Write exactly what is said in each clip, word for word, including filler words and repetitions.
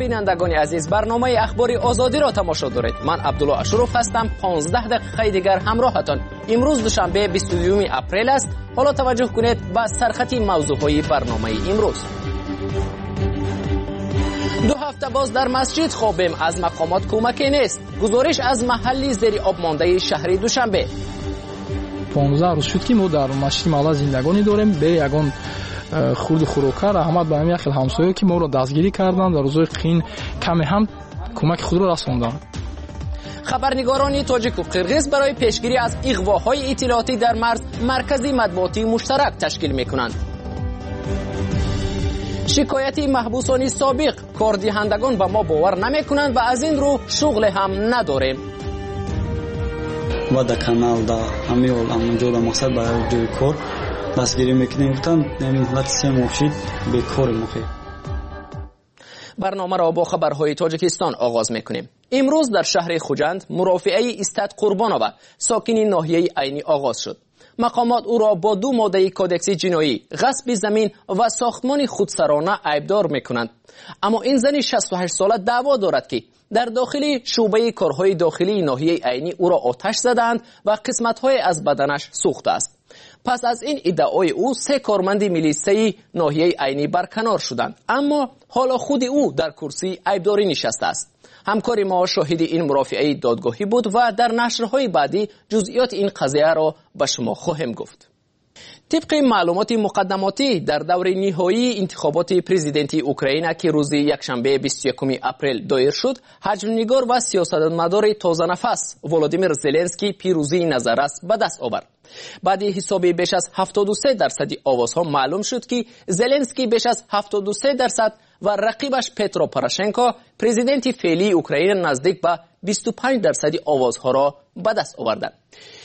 بینندگان عزیز، برنامه اخباری آزادی را تماشا دارید. من عبدالله اشرف هستم. پانزده دقیقه دیگر همراهتان. امروز دوشنبه بیست و دو اپریل است. حالا توجه کنید به سرخط موضوعهای برنامه امروز. دو هفته باز در مسجد خوابیم، از مقامات کمکی نیست. گزارش از محلی زیر آب مانده شهر دوشنبه. پانزده روز شد که ما در مسجد محله زندگانی داریم. به یگان خورد خوراکه رحمت به همین خیل همسایه که ما را دستگیری کردند در روزهای قین کمی هم کمک خود را رساندند. خبرنگاران تاجیک و قرغیز برای پیشگیری از اغواهای اطلاعاتی در مرز مرکزی مطبوعاتی مشترک تشکیل می‌کنند. شکایت محبوسان سابق، کاردهندگان به ما باور نمی‌کنند و از این رو شغل هم نداریم. و در کانال در همه اونجا در مقصد برای جوی کار دستگیری میکنیم. گفتن یعنی حالت سه ماه به کار مخیر. برنامه را با خبرهای تاجیکستان آغاز میکنیم. امروز در شهر خوجند مرافعه استاد قربانوف ساکن ناحیه عینی آغاز شد. مقامات او را با دو ماده کودکس جنایی، غصب زمین و ساختمان خودسرانه ایبدار میکنند. اما این زن شصت و هشت ساله دعوا دارد که در داخل شعبه کارهای داخلی ناحیه عینی او را آتش زدند و قسمت‌های از بدنش سوخته است. پس از این ادعای او سه کارمند میلیسه ناحیه عینی برکنار شدند، اما حالا خود او در کرسی ایبداری نشسته است. همکار ما شاهد این مرافعه دادگاهی بود و در نشرهای بعدی جزئیات این قضیه را به شما خواهم گفت. طبق معلومات مقدماتی در دور نهایی انتخابات پرزیدنتی اوکراین که روز یکشنبه بیست و یک اپریل دایر شد، حجم‌نگار و سیاستمدار تازه نفس ولادیمیر زلنسکی پیروزی نظررس به دست آورد. بعد حساب بیش از هفتاد و سه درصد آوازها معلوم شد که زلنسکی بیش از هفتاد و سه درصد و رقیبش پترو پوراشنکو پرزیدنت فعلی اوکراین نزدیک به بیست و پنج درصد آوازها را به دست آوردند.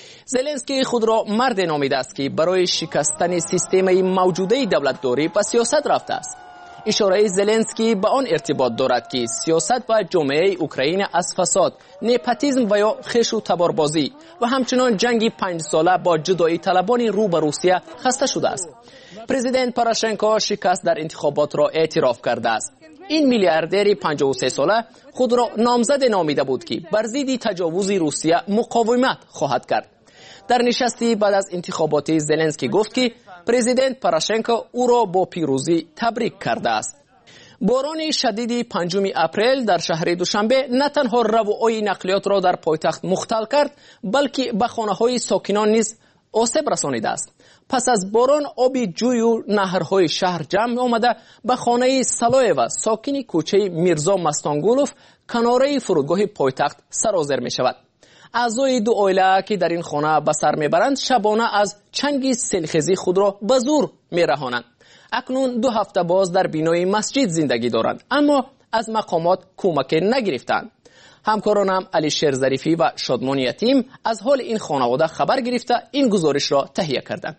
زلنسکی خود را مرد نامیده است که برای شکستن سیستم موجوده دولتداری به سیاست رفته است. اشاره زلنسکی به آن ارتباط دارد که سیاست و جامعه اوکراین از فساد، نپاتیسم و یا خش و تباربازی و همچنان جنگ پنج ساله با جدایی طلبان رو به روسیه خسته شده است. پرزیدنت پوراشنکو شکست در انتخابات را اعتراف کرده است. این میلیاردر پنجاه و سه ساله خود را نامزد نامیده بود که بر ضد تجاوز روسیه مقاومت خواهد کرد. در نشستی بعد از انتخابات زلنسکی گفت که پرزیدنت پوراشنکو او را با پیروزی تبریک کرده است. باران شدید پنجم اپریل در شهر دوشنبه نه تنها روهای نقلیات را در پایتخت مختل کرد، بلکه به خانه‌های ساکنان نیز آسیب رسانیده است. پس از باران آب جوی و نهرهای شهر جمع آمده به خانه سلایو ساکن کوچه میرزا مستانگولوف کناره فرودگاه پایتخت سرازیر می شود. اعضای دو عائله که در این خانه به سر میبرند شبانه از چنگ سیلخیزی خود را به زور میرهانند. اکنون دو هفته باز در بینای مسجد زندگی دارند، اما از مقامات کمک نگرفتند. همکارانم علی شیر ظریفی و شادمان یتیم از حال این خانواده خبر گرفته این گزارش را تهیه کردند.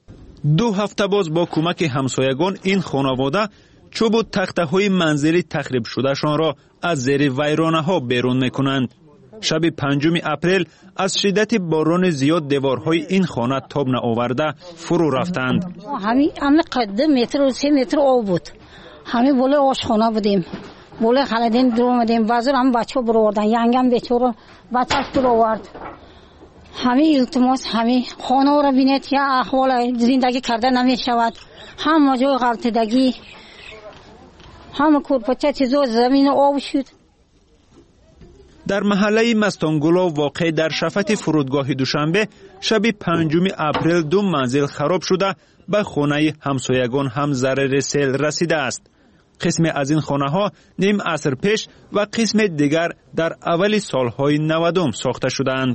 دو هفته باز با کمک همسایگان این خانواده چوب و تخته های منزلی تخریب شدهشان را از زیر ویرانه ها بیرون میکنند. شب پنجم اپریل از شدت باران زیاد دیوارهای این خانه تاب نآورده فرو رفتند. همین همین قد متر و سه متر آب بود. همین بالا آشخانه بودیم. بالا خالدین دور اومدیم. بازار هم بچه‌ها برو آوردن. یانگم بیچاره بچه‌اش برو آورد. همین التماس همین خانه را بینید یا احوال زندگی کرده نمیشود. هم جای غلطیدگی هم کورپچه چیزا زمین آب شد. در محله مستانگولوف واقع در شفت فرودگاه دوشنبه شب پنجم اپریل دو منزل خراب شده به خانه همسایگان هم ضرر سیل رسیده است. قسم از این خانه ها نیم عصر پیش و قسم دیگر در اول سالهای نودم ساخته شدند.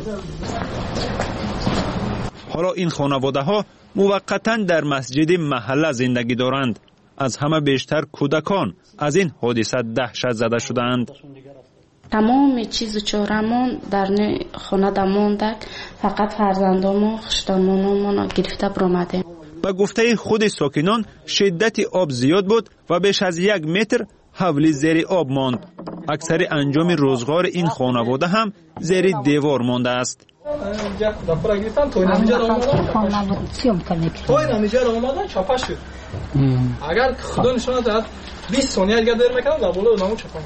حالا این خانواده ها موقتا در مسجد محله زندگی دارند. از همه بیشتر کودکان از این حادثه دهشت زده شدند. تمام چیز چارمون در خانه دمانده، فقط فرزندامون خشتامونمون گرفته برآمده. به گفته خود ساکنان شدت آب زیاد بود و بیش از یک متر حولی زیر آب ماند. اکثر انجام روزگار این خانواده هم زیر دیوار مانده است. اگر خدا نشانه داد بیست ثانیه اگر دیر میکنم در بالا نامو چپم.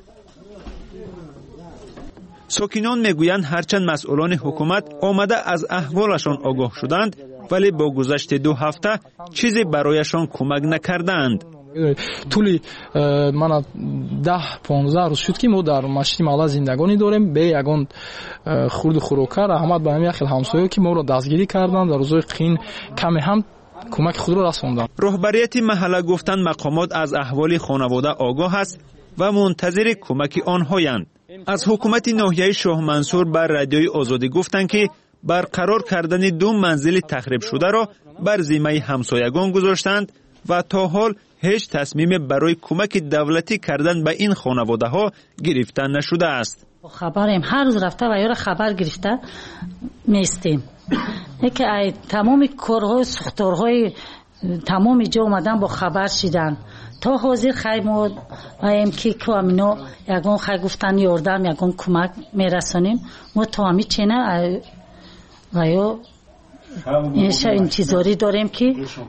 ساکنان میگویند هرچند مسئولان حکومت آمده از احوالشان آگاه شدند ولی با گذشت دو هفته چیزی برایشان کمک نکردند. طولی من ده پانزده روز شد که ما در مشتی محله زندگانی داریم به یگان خورد خوراکر احمد به همین خیلی همسایه که ما را دستگیری کردند در روزهای قین کمی هم کمک خود را رساندند. رهبریت محله گفتند مقامات از احوال خانواده آگاه است و منتظر کمک آنهایند. از حکومت ناحیه شاه منصور بر رادیوی آزادی گفتند که برقرار کردن دو منزل تخریب شده را بر ذمه همسایگان گذاشتند و تا حال هیچ تصمیم برای کمک دولتی کردن به این خانواده ها گرفته نشده است. خبریم هر روز رفته و یا خبر گرفته میستیم. که تمام کارهای سختارهای تمام جا اومدن با خبر شدن. تا حاضر خیمو ایم که کامینا یگان خی گفتن یاردم یگان کمک میرسانیم ما تا همی چنه و یا این چیزاری داریم که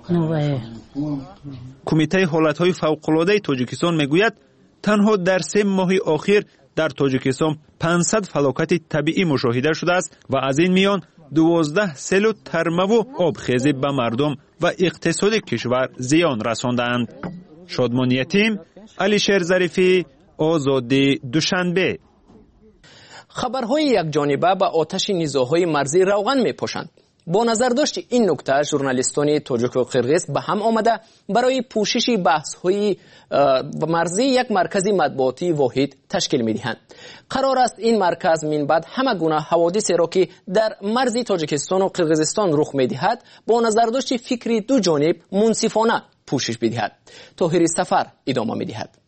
کمیته حالتهای فوق‌العاده تاجیکستان میگوید تنها در سه ماه اخیر در تاجیکستان پانصد فلاکت طبیعی مشاهده شده است و از این میان دوازده سیل و ترمه و آبخیزی به مردم و اقتصاد کشور زیان رساندند. شادمان یتیم، علیشیر ظریفی، آزادی دوشنبه. خبرهای یک جانبه به آتش نزاع‌های مرزی روغن می‌پاشند. با نظر داشت این نکته ژورنالیستان تاجیک و قرغیز به هم آمده برای پوشش بحث‌های مرزی یک مرکز مطبوعاتی واحد تشکیل می‌دهند. قرار است این مرکز من بعد همه گونه حوادث را که در مرز تاجیکستان و قرغیزستان رخ می‌دهد با نظر داشت فکری دو جانب منصفانه پوشش بدهد. طاهر سفر ادامه می‌دهد.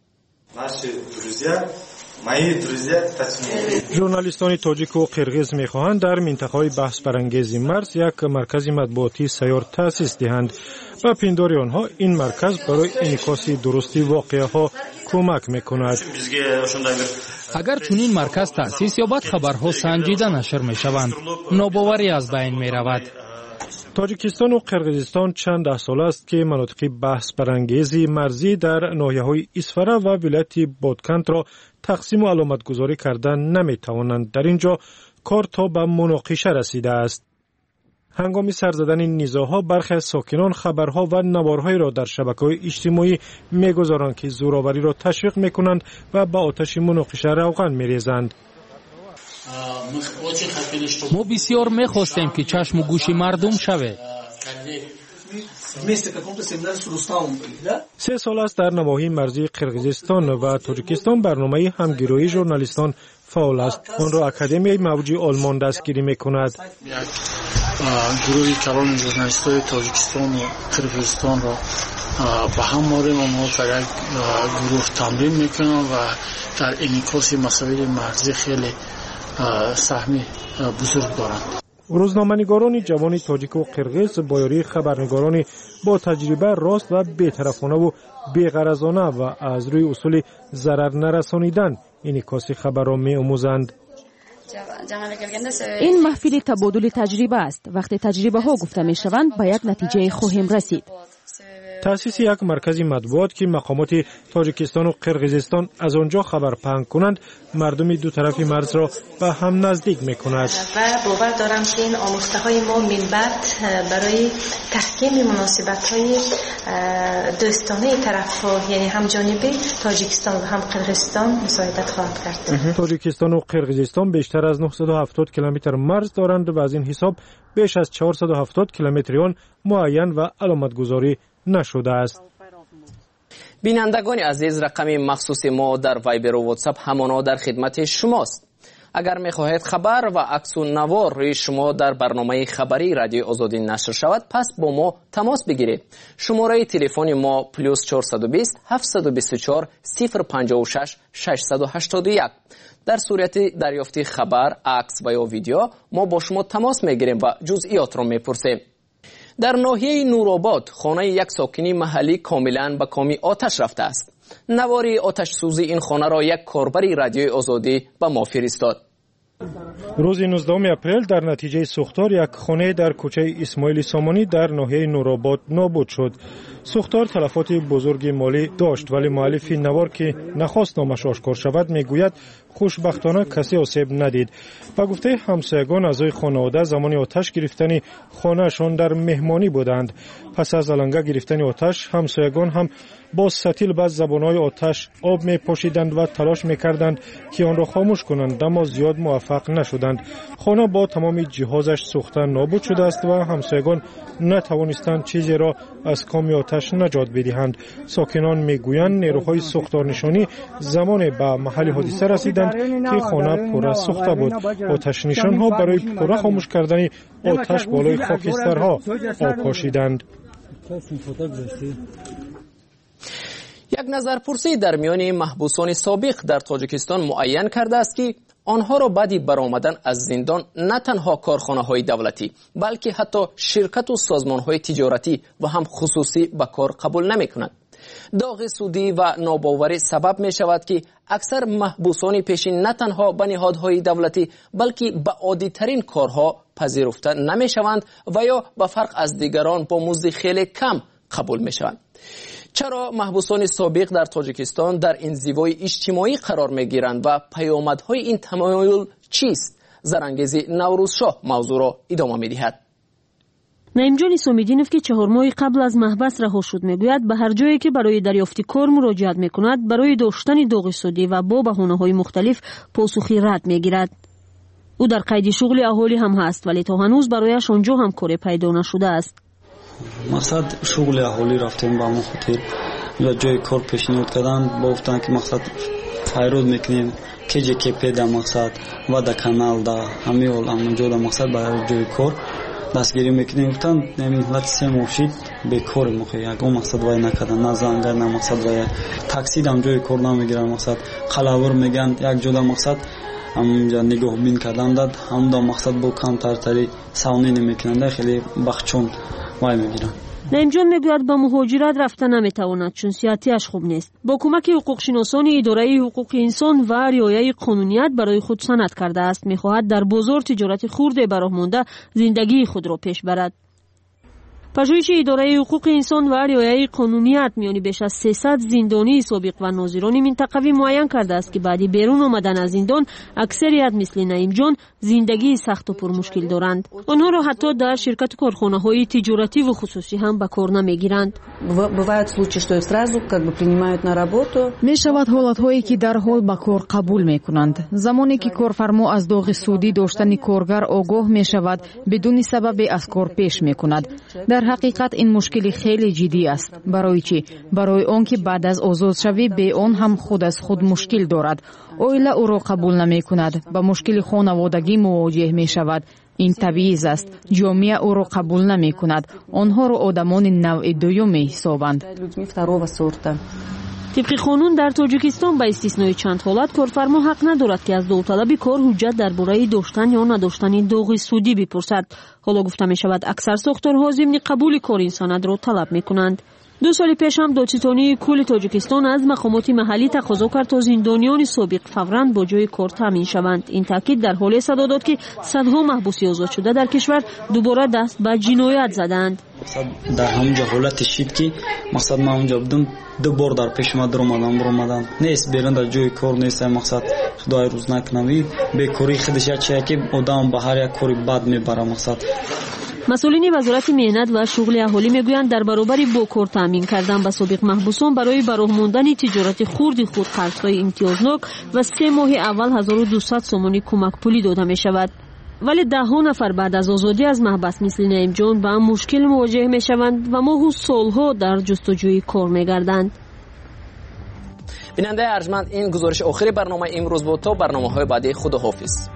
ژورنالیستان تاجیک و قرغیز می‌خواهند در منطقه‌های بحث برانگیز مرز یک مرکز مطبوعاتی سیار تأسیس دهند و پنداری آنها این مرکز برای انعکاس درستی واقعه‌ها کمک می‌کند. اگر چنین مرکز تأسیس یابد خبرها سنجیده نشر می‌شوند، ناباوری از بین می‌رود. تاجیکستان و قرغیزستان چند ده سال است که مناطق بحث برانگیز مرزی در ناحیه‌های اسفره و ولایت بادکند را تقسیم و علامت گذاری کردن نمی‌توانند. در اینجا کار تا به مناقشه رسیده است. هنگام سر زدن نزاع‌ها برخی از ساکنان خبرها و نوارهای را در شبکه‌های اجتماعی می‌گذارند که زورآوری را تشویق می‌کنند و به آتش مناقشه روغن می‌ریزند. ما بسیار می‌خواستیم که چشم و گوش مردم شود. سه سال است در نواحی مرزی قرغیزستان و تاجیکستان برنامه همگرایی ژورنالیستان فعال است. آن را اکادمیای موجی آلمان دستگیری می‌کند. گروهی کلان ژورنالیست‌های تاجیکستان و قرغیزستان را به هم ماریم. آنها در یک گروه تمرین می‌کنند و در انعکاس مسائل مرزی خیلی سهمی بزرگ دارند. روزنامه‌نگاران جوان تاجیک و قرغیز با یاری خبرنگاران با تجربه راست و بی‌طرفانه و بی‌غرضانه و از روی اصول ضرر نرسانیدن انعکاس خبر را می‌آموزند. این محفل تبادل تجربه است. وقتی تجربه ها گفته می شوند به یک نتیجه خواهیم رسید. تأسیس یک مرکز مطبوعات که مقامات تاجیکستان و قرغیزستان از آنجا خبر پهن کنند مردم دو طرف مرز را به هم نزدیک می کند. و باور دارم که این آموخته های ما من بعد برای تحکیم مناسبت های دوستانه طرف ها یعنی هم جانبه تاجیکستان و هم قرغیزستان مساعدت خواهد کرد. تاجیکستان و قرغیزستان بیشتر از نهصد و هفتاد کیلومتر مرز دارند و از این حساب بیش از چهارصد و هفتاد کیلومتر آن معین و علامت گذاری نشده است. بینندگان عزیز، رقم مخصوص ما در وایبر و واتساپ همانا در خدمت شماست. اگر می‌خواهید خبر و عکس و نوار روی شما در برنامه خبری رادیو آزادی نشر شود، پس با ما تماس بگیرید. شماره تلفن ما پلوس چهارصد و بیست هفتصد و بیست و چهار صفر پنجاه و شش ششصد و هشتاد و یک. در صورت دریافت خبر، عکس و یا ویدیو ما با شما تماس می‌گیریم و جزئیات را می‌پرسیم. در ناحیه نورآباد خانه یک ساکنی محلی کاملا به کام آتش رفته است. نواری آتش سوزی این خانه را یک کاربر رادیوی آزادی به ما فرستاد. روز نوزدهم اپریل در نتیجه سوختار یک خانه در کوچه اسماعیل سامانی در ناحیه نورآباد نابود شد. سوختار تلفات بزرگ مالی داشت، ولی مؤلف نوار که نخواست نامش آشکار شود میگوید خوشبختانه کسی آسیب ندید. با گفته همسایگان اعضای خانواده زمان آتش گرفتن خانهشان در مهمانی بودند. پس از علنگه گرفتن آتش همسایگان هم با ستیل به زبانهای آتش آب می پاشیدند و تلاش می کردند که آن را خاموش کنند، اما زیاد موفق نشدند. خانه با تمام جهازش سوخته نابود شده است و همسایگان نتوانستند چیزی را از کام آتش نجات بدهند. ساکنان می گویند نیروهای سوختارنشانی زمان به محل حادثه رسیدند که خانه پر از سوخته بود. آتش نشانها برای پوره خاموش کردن آتش بالای خاکسترها آب پاشیدند. یک نظرپرسی در میان محبوسان سابق در تاجیکستان معین کرده است که آنها را بعد برآمدن از زندان نه تنها کارخانه‌های دولتی بلکه حتی شرکت و سازمان‌های تجارتی و هم خصوصی به کار قبول نمی‌کنند. داغ سودی و ناباوری سبب می شود که اکثر محبوسان پیشین نه تنها به نهادهای دولتی بلکه به عادی‌ترین کارها پذیرفته نمی شوند و یا به فرق از دیگران با مزد خیلی کم قبول می شوند. چرا محبوسان سابق در تاجیکستان در انزوای اجتماعی قرار می گیرند و پیامدهای این تمایل چیست؟ زرانگیزی نوروزشاه موضوع را ادامه می دهد. نعیمجان اسام‌الدینوف که چهار ماه قبل از محبس رها شد میگوید به هر جایی که برای دریافت کار مراجعت میکند برای داشتن داغ سودی و با بهانه‌های مختلف پاسخی رد میگیرد. او در قید شغل اهالی هم هست ولی تا هنوز برایش آنجا هم کاری پیدا نشده است. مقصد شغل اهالی رفتیم با ما خاطر یا جای کار پیشنهاد کردن با گفتن که مقصد فایرود میکنیم که جه که پیدا مقصد و در کانال دا همی اول اونجا دا مقصد برای جای کار دستگیری میکنیم. گفتن نمی لطسی موشید به کار مخی یک اون مقصد وای نکردن نه زنگر نه مقصد وای تاکسی دم جای کار نمیگیرن مقصد خلاور میگن یک جدا مقصد همونجا نگاه بین کردن داد هم دا مقصد با کم ترتری ساونی نمیکنن خیلی بخچون وای میگیرن. نعیمجان میگوید به مهاجرت رفته نمیتواند چون صحتیش خوب نیست. با کمک حقوق شناسان اداره حقوق انسان و رعایت قانونیت برای خود سند کرده است. میخواهد در بازار تجارت خرد براه مانده زندگی خود را پیش برد. پژوهش اداره حقوق انسان و رعایت قانونیت میان بیش از سیصد زندانی سابق و ناظران منطقوی معین کرده است که بعد بیرون آمدن از زندان اکثریت مثل نعیمجان زندگی سخت و پر مشکل دارند. آنها را حتی در شرکت کارخانه‌های تجارتی و خصوصی هم به کار نمیگیرند. می شود حالت‌هایی که در حال به کار قبول میکنند. زمانی که کارفرما از داغ سودی داشتن کارگر آگاه می شود بدون سبب از کار پیش میکند. در حقیقت این مشکل خیلی جدی است. برای چی؟ برای آنکه بعد از آزاد شوی به آن هم خود از خود مشکل دارد. اویلا او را قبول نمی کند. با مشکل خانوادگی مواجه می شود. این طبیعی است. جامعه او را قبول نمی کند. آنها را آدمان نوع دوم می حسابند. طبق قانون در تاجیکستان به استثنای چند حالت کارفرما حق ندارد که از داوطلب کار حجت درباره داشتن یا نداشتن داغ سودی بپرسد. حالا گفته می شود اکثر ساختارها ضمن قبول کار این سند را طلب می کنند. دو سال پیش هم دادستانی کل تاجیکستان از مقامات محلی تقاضا کرد تا زندانیان سابق فوراً با جای کار تامین شوند. این تاکید در حال صدا داد که صدها محبوس آزاد شده در کشور دوباره دست به جنایت زدند. در همونجا حالت شید که مقصد ما اونجا بودم دو بار در پیش ما در اومدم برآمدم نیست بیرون در جای کار نیست. مقصد خدای روز نکنه به کاری خودش چه که آدم به هر یک کاری بد میبره. مقصد مسئولین وزارت مهنت و شغل اهالی میگویند در برابر با کار تامین کردن به سابق محبوسان برای براه ماندن تجارت خرد خود قرضهای امتیازناک و سه ماه اول هزار و دویست سومانی کمک پولی داده می شود. ولی ده ها نفر بعد از آزادی از محبس مثل نعیمجان با مشکل مواجه می شوند و ماه و سالها در جستجوی کار می گردند. بیننده ارجمند این گزارش آخری برنامه امروز بود. تا برنامه‌های بعدی خداحافظ.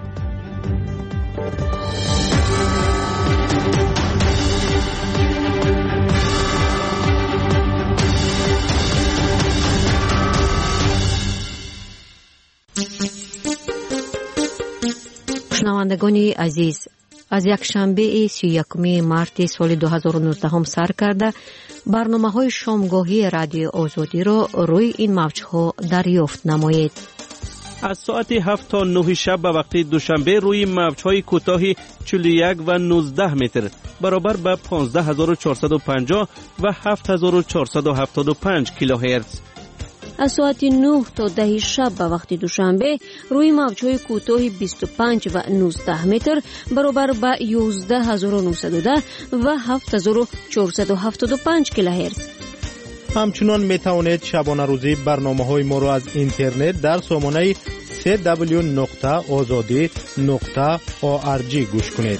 شنوندگان عزیز، از یک شنبه سی و یکم مارت سال دو هزار و نوزده هم سر کرده برنامه‌های شامگاهی رادیو آزادی را روی این موج‌ها دریافت نمایید. از ساعت هفت تا نه شب به وقت دوشنبه روی موج‌های کوتاه چهل و یک و نوزده متر برابر به پانزده هزار و چهارصد و پنجاه و هفت هزار و چهارصد و هفتاد و پنج کیلوهرتز. از ساعت نه تا ده شب به وقت دوشنبه روی موج‌های کوتاه بیست و پنج و نوزده متر برابر به یازده هزار و نهصد و ده و هفت هزار و چهارصد و هفتاد و پنج کیلوهرتز. همچنان می توانید شبانه روزی برنامه های ما را از اینترنت در سامانه سی دبلیو نقطه آزادی نقطه او آر جی گوش کنید.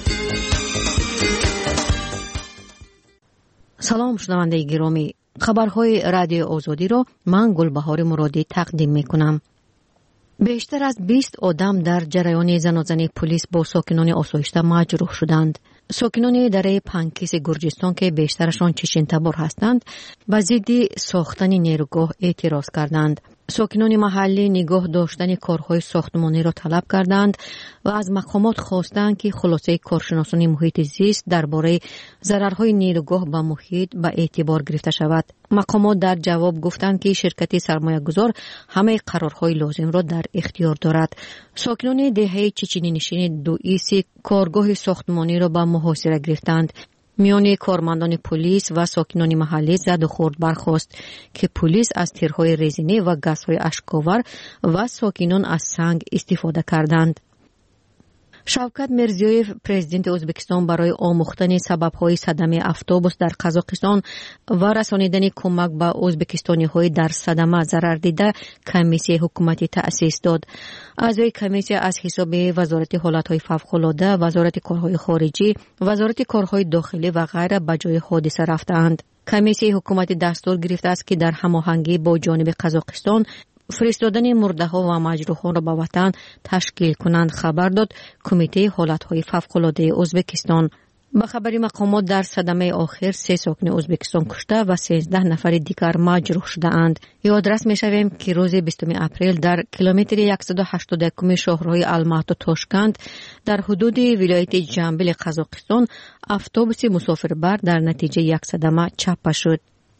سلام شنونده گرامی، خبرهای رادیو آزادی را من گلبهار مرادی تقدیم می کنم. بیشتر از بیست آدم در جریان زنازنی پلیس با ساکنان آسایشته مجروح شدند. ساکنان دره پنکیس گرجستان که بیشترشان چچن تبار هستند به ضد ساختن نیروگاه اعتراض کردند. ساکنان محلی نگاه داشتن کارهای ساختمانی را طلب کردند و از مقامات خواستند که خلاصه کارشناسان محیط زیست درباره ضررهای نیروگاه به محیط به اعتبار گرفته شود. مقامات در جواب گفتند که شرکت سرمایه‌گذار همه قرارهای لازم را در اختیار دارد. ساکنان دهه چچنی نشین دوئیسی کارگاه ساختمانی را به محاصره گرفتند. میان کارمندان پلیس و ساکنان محلی زد و خورد برخاست که پلیس از تیرهای رزینی و گازهای اشک‌آور و ساکنان از سنگ استفاده کردند. شوکت میرزیویف پرزیدنت ازبکستان برای آموختن سبب‌های صدمه اتوبوس در قزاقستان و رسانیدن کمک به ازبکستانی‌های در صدمه ضرر دیده کمیسیه حکومتی تأسیس داد. اعضای کمیسیه از حساب وزارت حالت‌های فوق‌العاده، وزارت کارهای خارجی، وزارت کارهای داخلی و غیره به جای حادثه رفتند. کمیسیه حکومتی دستور گرفته است که در هماهنگی با جانب قزاقستان فرستادن مرده ها و مجروحان را به وطن تشکیل کنند، خبر داد کمیته حالت‌های فوق‌العاده ازبکستان. به خبر مقامات در صدمه آخر سه ساکن ازبکستان کشته و سیزده نفر دیگر مجروح شده اند. یادرس می شویم که روز بیستم اپریل در کیلومتر صد و هشتاد و یک شاهراه المهد و تاشکند در حدود ولایت جنبل قزاقستان اتوبوس مسافربر در نتیجه یک صدمه چپه شد.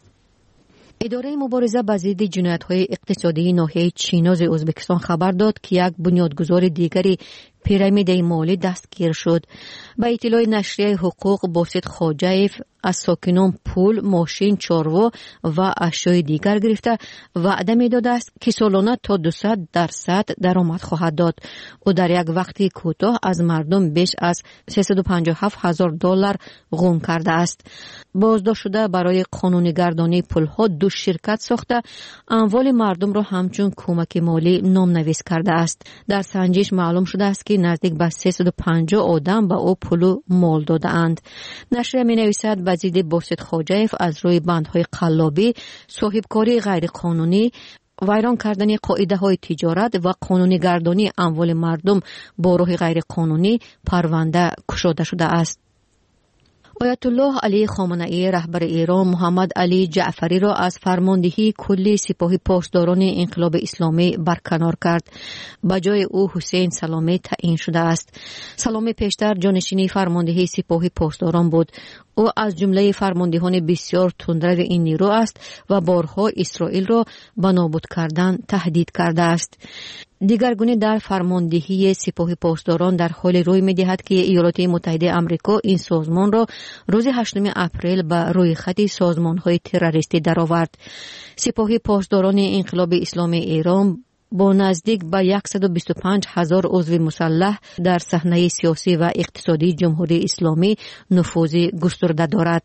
اداره مبارزه با ضد جنایت‌های اقتصادی ناحیه چیناز ازبکستان خبر داد که یک بنیادگذار دیگری پیرامید مالی دستگیر شد. با اطلاع نشریه حقوق باسط خواجه‌ایف از ساکنان پول، ماشین، چاروا و اشیاء دیگر گرفته وعده می‌داده است که سالانه تا دویست درصد درآمد خواهد داد. او در یک وقت کوتاه از مردم بیش از سیصد و پنجاه و هفت هزار دلار غون کرده است. بازداشت شده برای قانونی‌گردانی پول‌ها دو شرکت ساخته اموال مردم را همچون کمک مالی نامنویس کرده است. در سنجش معلوم شده است که نزدیک به سیصد و پنجاه آدم به او پول مال داده‌اند. نشریه می‌نویسد وزیر باسط خواجه‌ایف از روی بندهای قلابی، صاحبکاری غیرقانونی، ویران کردن قاعده‌های تجارت و قانونی‌گردانی اموال مردم با راه غیرقانونی پرونده گشوده شده است. آیت الله علی خامنه‌ای رهبر ایران محمد علی جعفری را از فرماندهی کلی سپاه پاسداران انقلاب اسلامی برکنار کرد. به جای او حسین سلامی تعیین شده است. سلامی پیشتر جانشین فرماندهی سپاه پاسداران بود. او از جمله فرماندهان بسیار تندرو این نیرو است و بارها اسرائیل را به نابود کردن تهدید کرده است. دیگرگونه در فرماندهی سپاه پاسداران در حال روی می‌دهد که ایالات متحده آمریکا این سازمان را روز هشتم اپریل به روی خط سازمان‌های تروریستی درآورد. سپاه پاسداران انقلاب اسلامی ایران با نزدیک به صد و بیست و پنج هزار عضو مسلح در صحنه سیاسی و اقتصادی جمهوری اسلامی نفوذ گسترده دارد.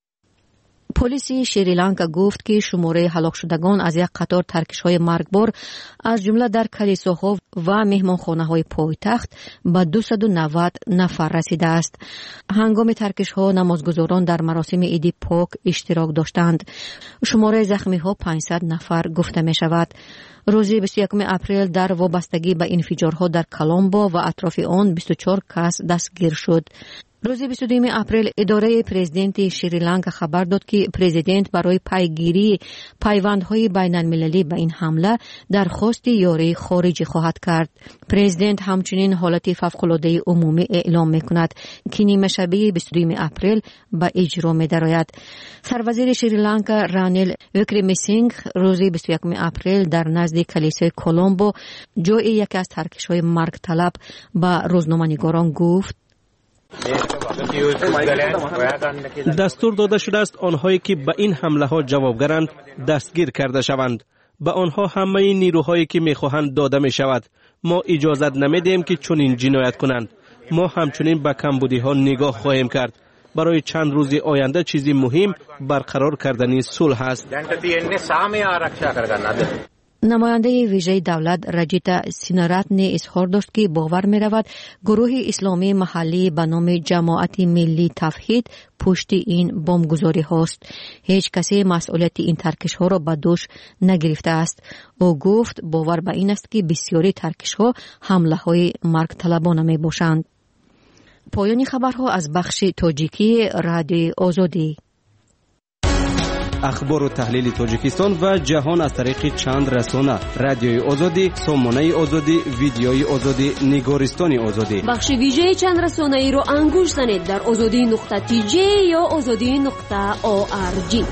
پلیس شریلانکا گفت که شماره هلاک شدگان از یک قطار ترکش‌های مرگبار از جمله در کلیساها و مهمانخانه‌های پایتخت به دویست و نود نفر رسیده است. هنگام ترکش‌ها نمازگزاران در مراسم عید پاک اشتراک داشتند. شماره زخمی‌ها پانصد نفر گفته می‌شود. روز بیست و یکم اپریل در وابستگی به انفجارها در کلامبا و اطراف آن بیست و چهار کس دستگیر شد. روز بیست و دوم اپریل اداره پرزیدنت شریلانکا خبر داد که پرزیدنت برای پیگیری پیوندهای بین المللی به این حمله درخواست یاری خارجی خواهد کرد. پرزیدنت همچنین حالت فوق‌العاده عمومی اعلام می‌کند که نیمه شبه بیست و دوم اپریل به اجرا می‌دراید. سروزیر شریلانکا رانیل ویکرمسینگه روز بیست و یکم اپریل در نزد نزد کلیسای کولومبو جای یکی از ترکش‌های مرگ طلب به روزنامه‌نگاران گفت دستور داده شده است آنهایی که به این حمله ها جوابگرند دستگیر کرده شوند. به آنها همه نیروهایی که میخواهند داده می شود. ما اجازت نمیدیم که چنین جنایت کنند. ما همچنین به کمبودی ها نگاه خواهیم کرد. برای چند روز آینده چیزی مهم برقرار کردن صلح است. نماینده ویژه دولت رجیتا سیناراتنی اظهار داشت که باور می رود گروه اسلامی محلی به نام جماعت ملی توحید پشت این بمبگذاری هاست. هیچ کسی مسئولیت این ترکش ها را به دوش نگرفته است. او گفت باور به این است که بسیاری ترکش ها حمله های مرگ طلبانه می باشند. پایان خبرها از بخش تاجیکی رادیوی آزادی. اخبار و تحلیل تاجیکستان و جهان از طریق چند رسانه: رادیوی آزادی، سامانه آزادی، ویدیوی آزادی، نگارستان آزادی. بخش ویژه چند رسانه ای را انگوش زنید در آزادی نقطه تی جی یا آزادی نقطه او آر جی.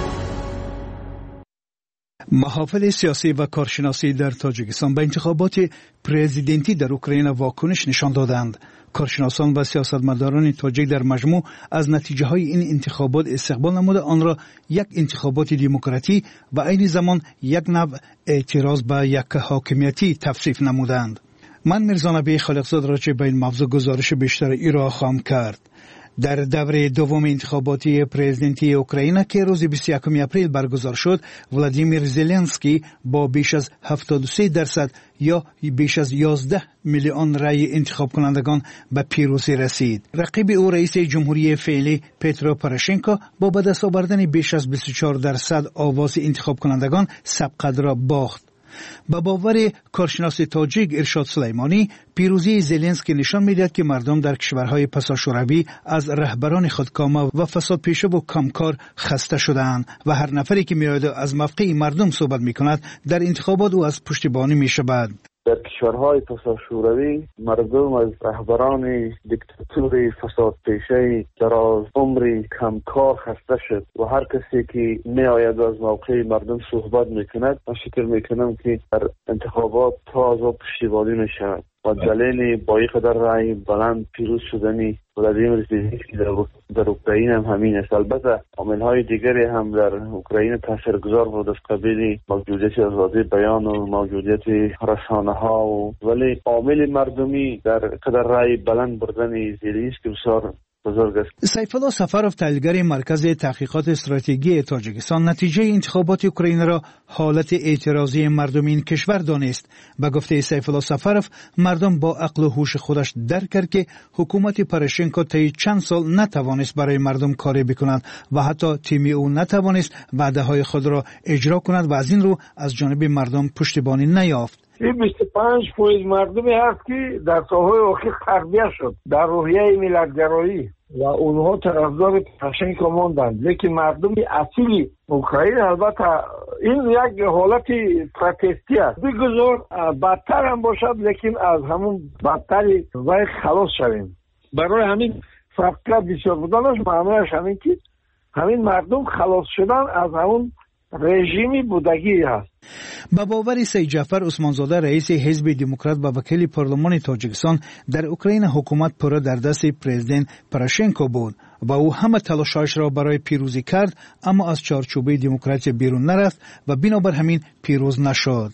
محافل سیاسی و کارشناسی در تاجیکستان به انتخابات پرزیدنتی در اوکراین واکنش نشان دادند. کارشناسان و سیاستمداران تاجیک در مجموع از نتیجه های این انتخابات استقبال نموده آن را یک انتخابات دموکراتی و عین زمان یک نوع اعتراض به یک حاکمیتی توصیف نمودند. من میرزا نبی خالقزاد راجع به این موضوع گزارش بیشتر ای را خواهم کرد. در دوره دوم انتخاباتی پرزیدنتی اوکراین که روز بیست و یکم اپریل برگزار شد، ولادیمیر زلنسکی با بیش از هفتاد و سه درصد یا بیش از یازده میلیون رای انتخاب کنندگان به پیروزی رسید. رقیب او رئیس جمهوری فعلی پترو پروشنکو با به دست آوردن بیش از بیست و چهار درصد آواز انتخاب کنندگان سبقت را باخت. با باور کارشناس تاجیک ارشاد سلیمانی، پیروزی زلنسکی نشان می‌دهد که مردم در کشورهای پساشوروی از رهبران خودکامه و فساد پیشه و کمکار خسته شده‌اند و هر نفری که می‌آید از موقع مردم صحبت می‌کند در انتخابات او از پشتیبانی می‌شود. در کشورهای پساشوروی مردم از رهبران دیکتاتوری فساد پیشه دراز عمری کمکار خسته شد و هر کسی که می آید از موقع مردم صحبت میکند من فکر میکنم که در انتخابات تا از پشتیبانی می شود و دلیل با این قدر رای بلند پیروز شدنی ولادیمیر زلنسکی در, در اوکراین هم همین است. البته عامل‌های دیگری هم در اوکراین تاثیرگذار بود از قبیل موجودیت آزادی بیان و موجودیت رسانه‌ها و ولی عامل مردمی در قدر رای بلند بردن زلنسکی بسیار بزرگ است. سیف الله سفروف تحلیلگر مرکز تحقیقات استراتژی تاجیکستان نتیجه انتخابات اوکراین را حالت اعتراضی مردم این کشور دانست. به گفته سیف الله سفروف مردم با عقل و هوش خودش درک کرد که حکومت پروشنکو طی چند سال نتوانست برای مردم کاری بکند و حتی تیم او نتوانست وعده‌های خود را اجرا کند و از این رو از جانب مردم پشتیبانی نیافت. این بیست و پنج فیصد مردمی هست که در ساحه اخیر تربیت شد در روحیه ملت‌گرایی و اونها طرفدار پروشنکو ماندند، لیکن مردمی اصیلی اوکراین البته این یک حالت پروتستی است. بگذار بدتر هم باشد لیکن از همون بدتری وای خلاص شویم. برای همین فقط بسیار بودنش معنیش همین که همین مردم خلاص شدن از همون رژیمی بودگی هست. با باور سید جعفر عثمانزاده رئیس حزب دموکرات و وکیل پارلمان تاجیکستان در اوکراین حکومت پورا در دست پرزیدنت پروشنکو بود و او همه تلاشش را برای پیروزی کرد اما از چارچوب دموکراسی بیرون نرفت و بنابر همین پیروز نشد.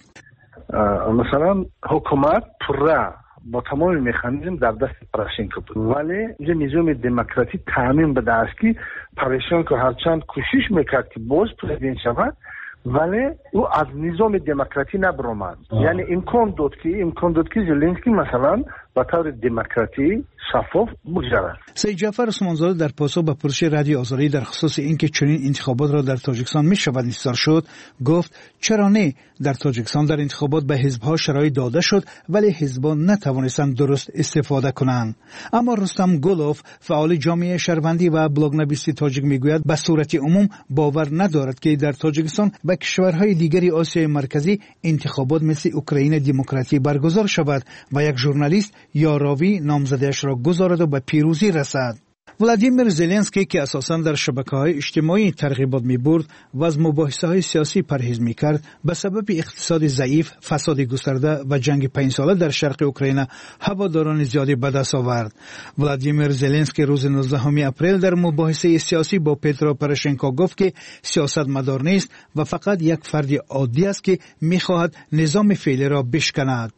مثلا حکومت پورا با تمام مکانیزم در دست پروشنکو بود ولی این نظام دموکراتی تامین به دست که پروشنکو هرچند کوشش میکرد که باز پرزیدنت شود ولی او از نظام دموکراتی نبرآمد. یعنی امکان داد که امکان داد که زلنسکی مثلا به طور دموکراتی شفاف بگذرد. سید جعفر عثمانزاده در پاسخ به پرسش رادیو آزادی در خصوص اینکه چنین انتخابات را در تاجیکستان می شود ایستار شد گفت چرا نه، در تاجیکستان در انتخابات به حزب‌ها شرایط داده شد ولی حزب‌ها نتوانستند درست استفاده کنند. اما رستم گلوف فعال جامعه شهروندی و بلاگ‌نویس تاجیک میگوید به صورت عموم باور ندارد که در تاجیکستان و کشورهای دیگری آسیای مرکزی انتخابات مثل اوکراین دموکراتی برگزار شود و یک ژورنالیست یا راوی نامزدش را گذارد و به پیروزی رسد. ولادیمیر زلنسکی که اساساً در شبکه‌های اجتماعی ترغیبات می‌برد و از مباحثه‌های سیاسی پرهیز می‌کرد، به سبب اقتصاد ضعیف، فساد گسترده و جنگ پنج ساله در شرق اوکراین هواداران زیادی به دست آورد. ولادیمیر زلنسکی روز نوزدهم اپریل در مباحثه سیاسی با پترو پروشنکو گفت که سیاستمدار نیست و فقط یک فرد عادی است که می‌خواهد نظام فعلی را بشکند.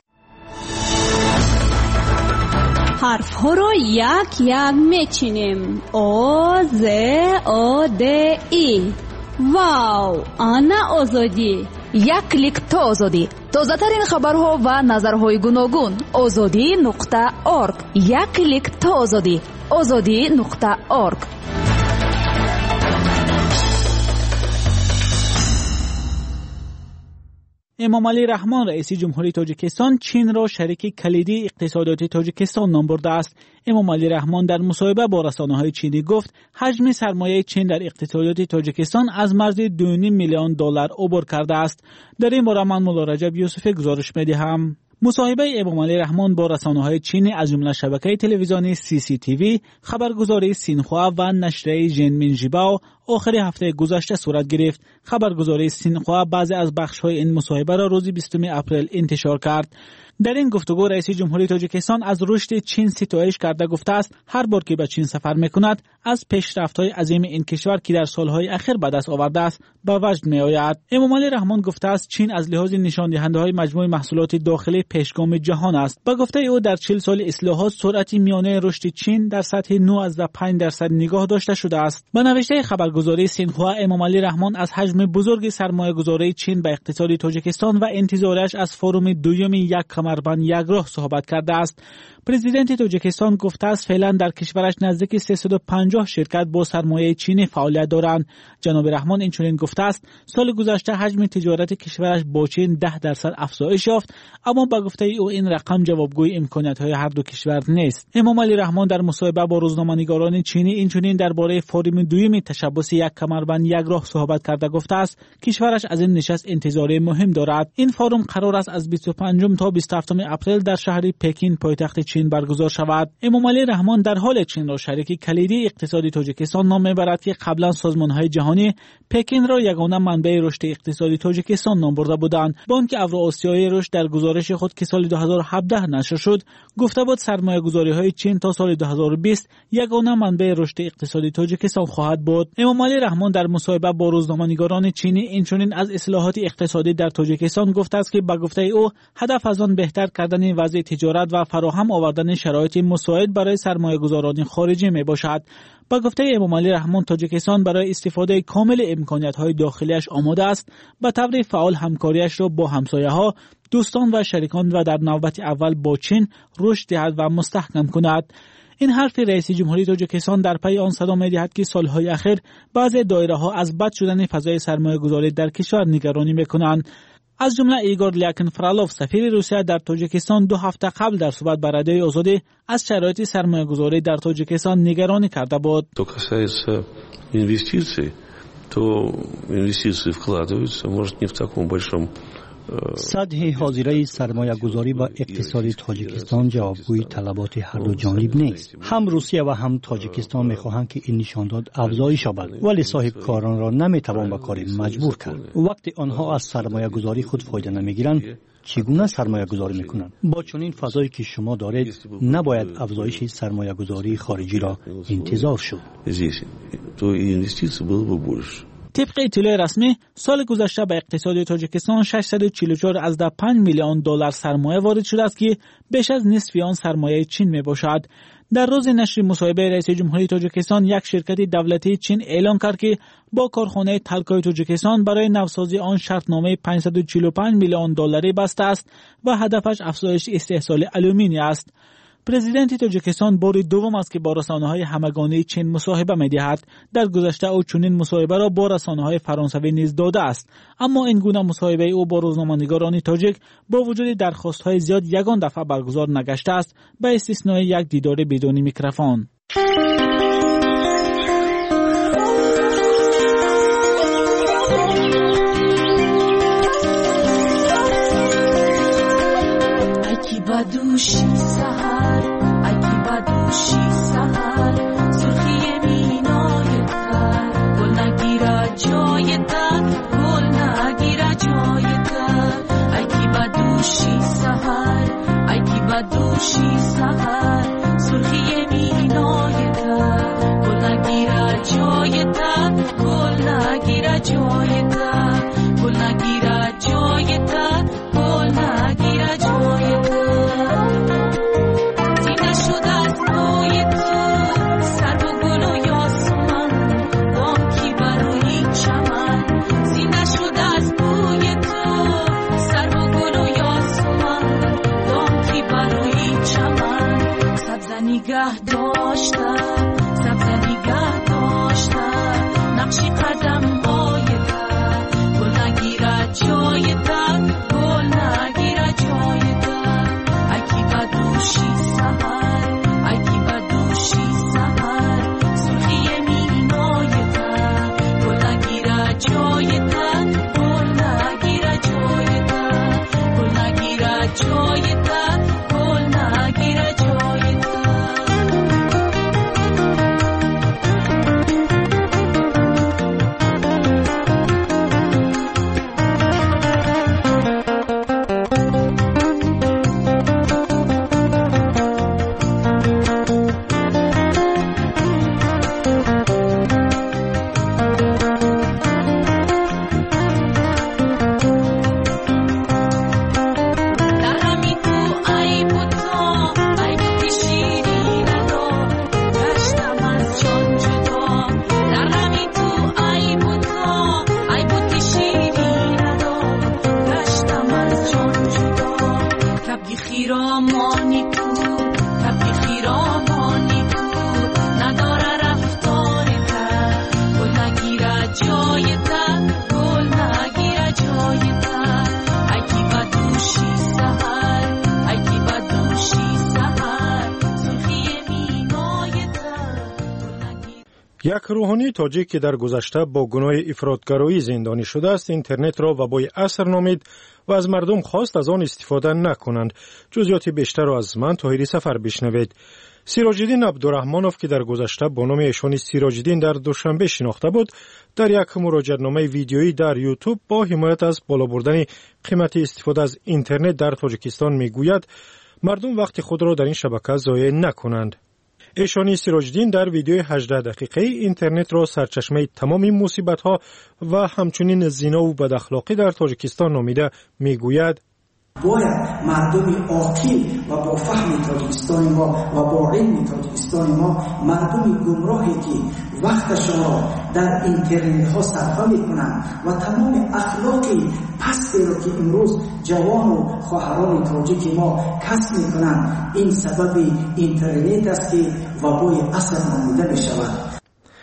حرف ها رو یک یک میچینیم. او ز او د ای. واو، آنا آزادی. یک کلیک تا آزادی. تازه ترین خبرها و نظرهای گوناگون. آزادی نقطه ارگ. یک کلیک تا آزادی. آزادی نقطه ارگ. امامعلی رحمان رئیس جمهوری تاجیکستان چین را شریک کلیدی اقتصادی تاجیکستان نام برده است. امامعلی رحمان در مصاحبه با رسانه‌های چینی گفت حجم سرمایه چین در اقتصادیات تاجیکستان از مرز دو و نیم میلیون دلار عبور کرده است. در این باره من مولا رجب یوسفی گزارش می‌دهم. مصاحبه امامعلی رحمان با رسانه‌های چینی از جمله شبکه تلویزیونی سی سی تی وی، خبرگزاری سینخوا و نشریه ژنمین ژیباو آخر هفته گذشته صورت گرفت. خبرگزاری سینخوا بعضی از بخش‌های این مصاحبه را روز بیستم اپریل انتشار کرد. در این گفتگو رئیس جمهوری تاجیکستان از رشد چین ستایش کرده گفته است هر بار که به چین سفر می‌کند از پیشرفت‌های عظیم این کشور که در سال‌های اخیر به دست آورده است به وجد می‌آید. امامعلی رحمان گفته است چین از لحاظ نشان دهنده‌های مجموع محصولات داخلی پیشگام جهان است. با گفته او در چهل سال اصلاحات سرعت میانه رشد چین در سطح نه و پنج درصد نگاه داشته شده است. با نوشته خبرگزاری سینخوا، امامعلی رحمان از حجم بزرگ سرمایه‌گذاری چین به اقتصاد تاجیکستان و انتظارش از فروم دوم یک کمربند یک راه صحبت کرده است. پرزیدنت تاجیکستان گفته است فعلا در کشورش نزدیک سیصد و پنجاه شرکت با سرمایه چینی فعالیت دارند. جناب رحمان اینچنین گفته است سال گذشته حجم تجارت کشورش با چین ده درصد افزایش یافت، اما با گفته او این رقم جوابگوی امکانات‌های هر دو کشور نیست. امامعلی رحمان در مصاحبه با روزنامه‌نگاران چینی اینچنین درباره فورم دوم تشبث یک کمربند یک راه صحبت کرده گفته است کشورش از این نشست انتظاری مهم دارد. این فورم قرار است از بیست و پنجم تا بیست و هفتم اپریل در شهر پکین پایتخت چین برگزار شود. امامعلی رحمان در حال چین را شریک کلیدی اقتصادی تاجیکستان نام میبرد که قبلا سازمان‌های جهانی پکین را یگانه منبع رشد اقتصادی تاجیکستان نام برده بودند. بانک اوراسیایی رشد در گزارش خود که سال دو هزار و هفده نشر شد گفته بود سرمایه‌گذاری‌های چین تا سال دو هزار و بیست یگانه منبع رشد اقتصادی تاجیکستان خواهد بود. امامعلی رحمان در مصاحبه با روزنامه‌نگاران چینی اینچنین از اصلاحات اقتصادی در تاجیکستان گفته است که به گفته او هدف از آن بهتر کردن وضع تجارت و فراهم آوردن شرایط مساعد برای سرمایه‌گذاران خارجی میباشد. با گفته امامعلی رحمان تاجیکستان برای استفاده کامل امکانات‌های داخلیش آماده است به طور فعال همکاریش را با همسایه‌ها، دوستان و شریکان و در نوبت اول با چین رشد دهد و مستحکم کند. این حرف رئیس جمهوری تاجیکستان در پی آن صدا می‌دهد که سالهای اخیر بعضی دایره‌ها از بد شدن فضای سرمایه‌گذاری در کشور نگرانی می‌کنند. از جمله ایگور لیاکن فرالاف سفیر روسیه در تاجیکستان دو هفته قبل در صحبت با رادیوی آزادی از شرایط سرمایه‌گذاری در تاجیکستان نگرانی کرده بود. То касается инвестиций, то инвестиции вкладываются, может, не в таком большом سطح حاضره سرمایه گذاری با اقتصاد تاجیکستان جوابگوی طلبات هر دو جانب نیست. هم روسیه و هم تاجیکستان میخواهند که این نشانداد افزایش یابد، ولی صاحب کاران را نمیتوان به کار مجبور کرد. وقتی آنها از سرمایه گذاری خود فایده نمیگیرند چگونه سرمایه گذاری میکنند؟ با چنین فضایی که شما دارید نباید افزایش سرمایه گذاری خارجی را انتظار شد. طبق اطلاع رسمی سال گذشته به اقتصاد تاجیکستان ششصد و چهل و چهار اشاره پنج میلیون دلار سرمایه وارد شده است که بیش از نصف آن سرمایه چین می باشد. در روز نشر مصاحبه رئیس جمهوری تاجیکستان یک شرکت دولتی چین اعلام کرد که با کارخانه تلکای تاجیکستان برای نوسازی آن شرطنامه پانصد و چهل و پنج میلیون دلاری بسته است و هدفش افزایش استحصال آلومینی است. پرزیدنت تاجیکستان بار دوم است که با رسانه‌های همگانی چین مصاحبه می‌دهد. در گذشته او چنین مصاحبه را با رسانه‌های فرانسوی نیز داده است، اما این گونه مصاحبه او با روزنامه‌نگاران تاجیک با وجود درخواست‌های زیاد یگان دفعه برگزار نگشته است، به استثنای یک دیدار بدون میکروفون. بدوشی سحر یک روحانی تاجیک که در گذشته با گناه افراطگرایی زندانی شده است، اینترنت را وبای عصر نامید و از مردم خواست از آن استفاده نکنند. جزئیات بیشتر را از من طاهری سفر بشنوید. سیراج‌الدین عبدالرحمانوف که در گذشته با نام ایشانی سیراج‌الدین در دوشنبه شناخته بود، در یک مراجعه‌نامه ویدیویی در یوتیوب با حمایت از بالا بردن قیمت استفاده از اینترنت در تاجیکستان میگوید مردم وقت خود را در این شبکه ضایع نکنند. ایشانی سیراج‌الدین در ویدیوی هجده دقیقه اینترنت را سرچشمه تمام مصیبت‌ها و همچنین زنا و بداخلاقی در تاجیکستان نامیده میگوید باید مردم عاقل و با فهم تاجیکستان ما و با علم تاجیکستان ما، مردم گمراهی که وقتشان را در اینترنت ها صرف میکنند و تمام اخلاقی پستی را که امروز جوان و خواهران تاجیک ما کسب میکنند، این سبب اینترنت است که وبای عصر نامیده میشود.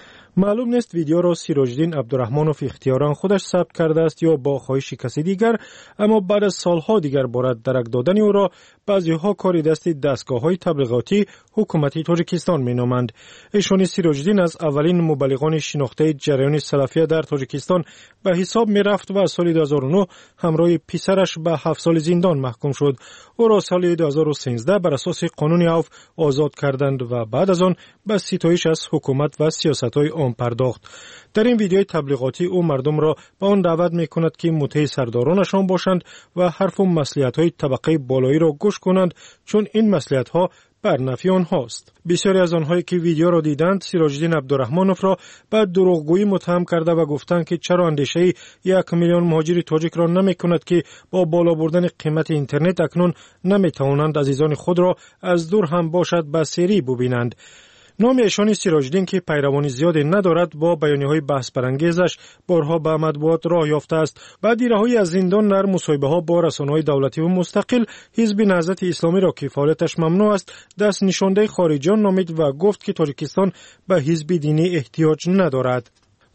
معلوم نیست ویدیو را سیراج‌الدین عبدالرحمانوف اختیاراً خودش ثبت کرده است یا با خواهش کسی دیگر، اما بعد از سالها دیگر بارد درک دادن او را بعضی‌ها کاری دست دستگاه‌های تبلیغاتی حکومتی تاجیکستان می‌نامند. ایشانی سیراج‌الدین از اولین مبلغان شناخته جریان سلفیه در تاجیکستان به حساب می‌رفت و سال دو هزار و نه همراه پسرش به هفت سال زندان محکوم شد. او را سال دو هزار و سیزده بر اساس قانون عفو آزاد کردند و بعد از آن به ستایش از حکومت و سیاست‌های آن پرداخت. در این ویدیوی تبلیغاتی او مردم را به آن دعوت می‌کند که مطیع سردارانشان باشند و حرف و مصلحت‌های طبقه بالایی را گوش کنند، چون این مصلحت‌ها بر نفع آنهاست. بسیاری از آنهایی که ویدیو را دیدند سیراج‌الدین عبدالرحمانوف را به دروغگویی متهم کرده و گفتند که چرا اندیشه یک میلیون مهاجر تاجیک را نمی‌کند که با بالا بردن قیمت اینترنت اکنون نمی‌توانند عزیزان خود را از دور هم باشد به سری ببینند. نام ایشانی سیراج‌الدین که پیروانی زیادی ندارد با بیانیه‌های بحث برانگیزش بارها به مطبوعات راه یافته است. بعد رهایی از زندان در مصاحبه‌ها با رسانه‌های دولتی و مستقل، حزب نهضت اسلامی را که فعالیتش ممنوع است دست نشانده خارجیان نامید و گفت که تاجیکستان به حزب دینی احتیاج ندارد.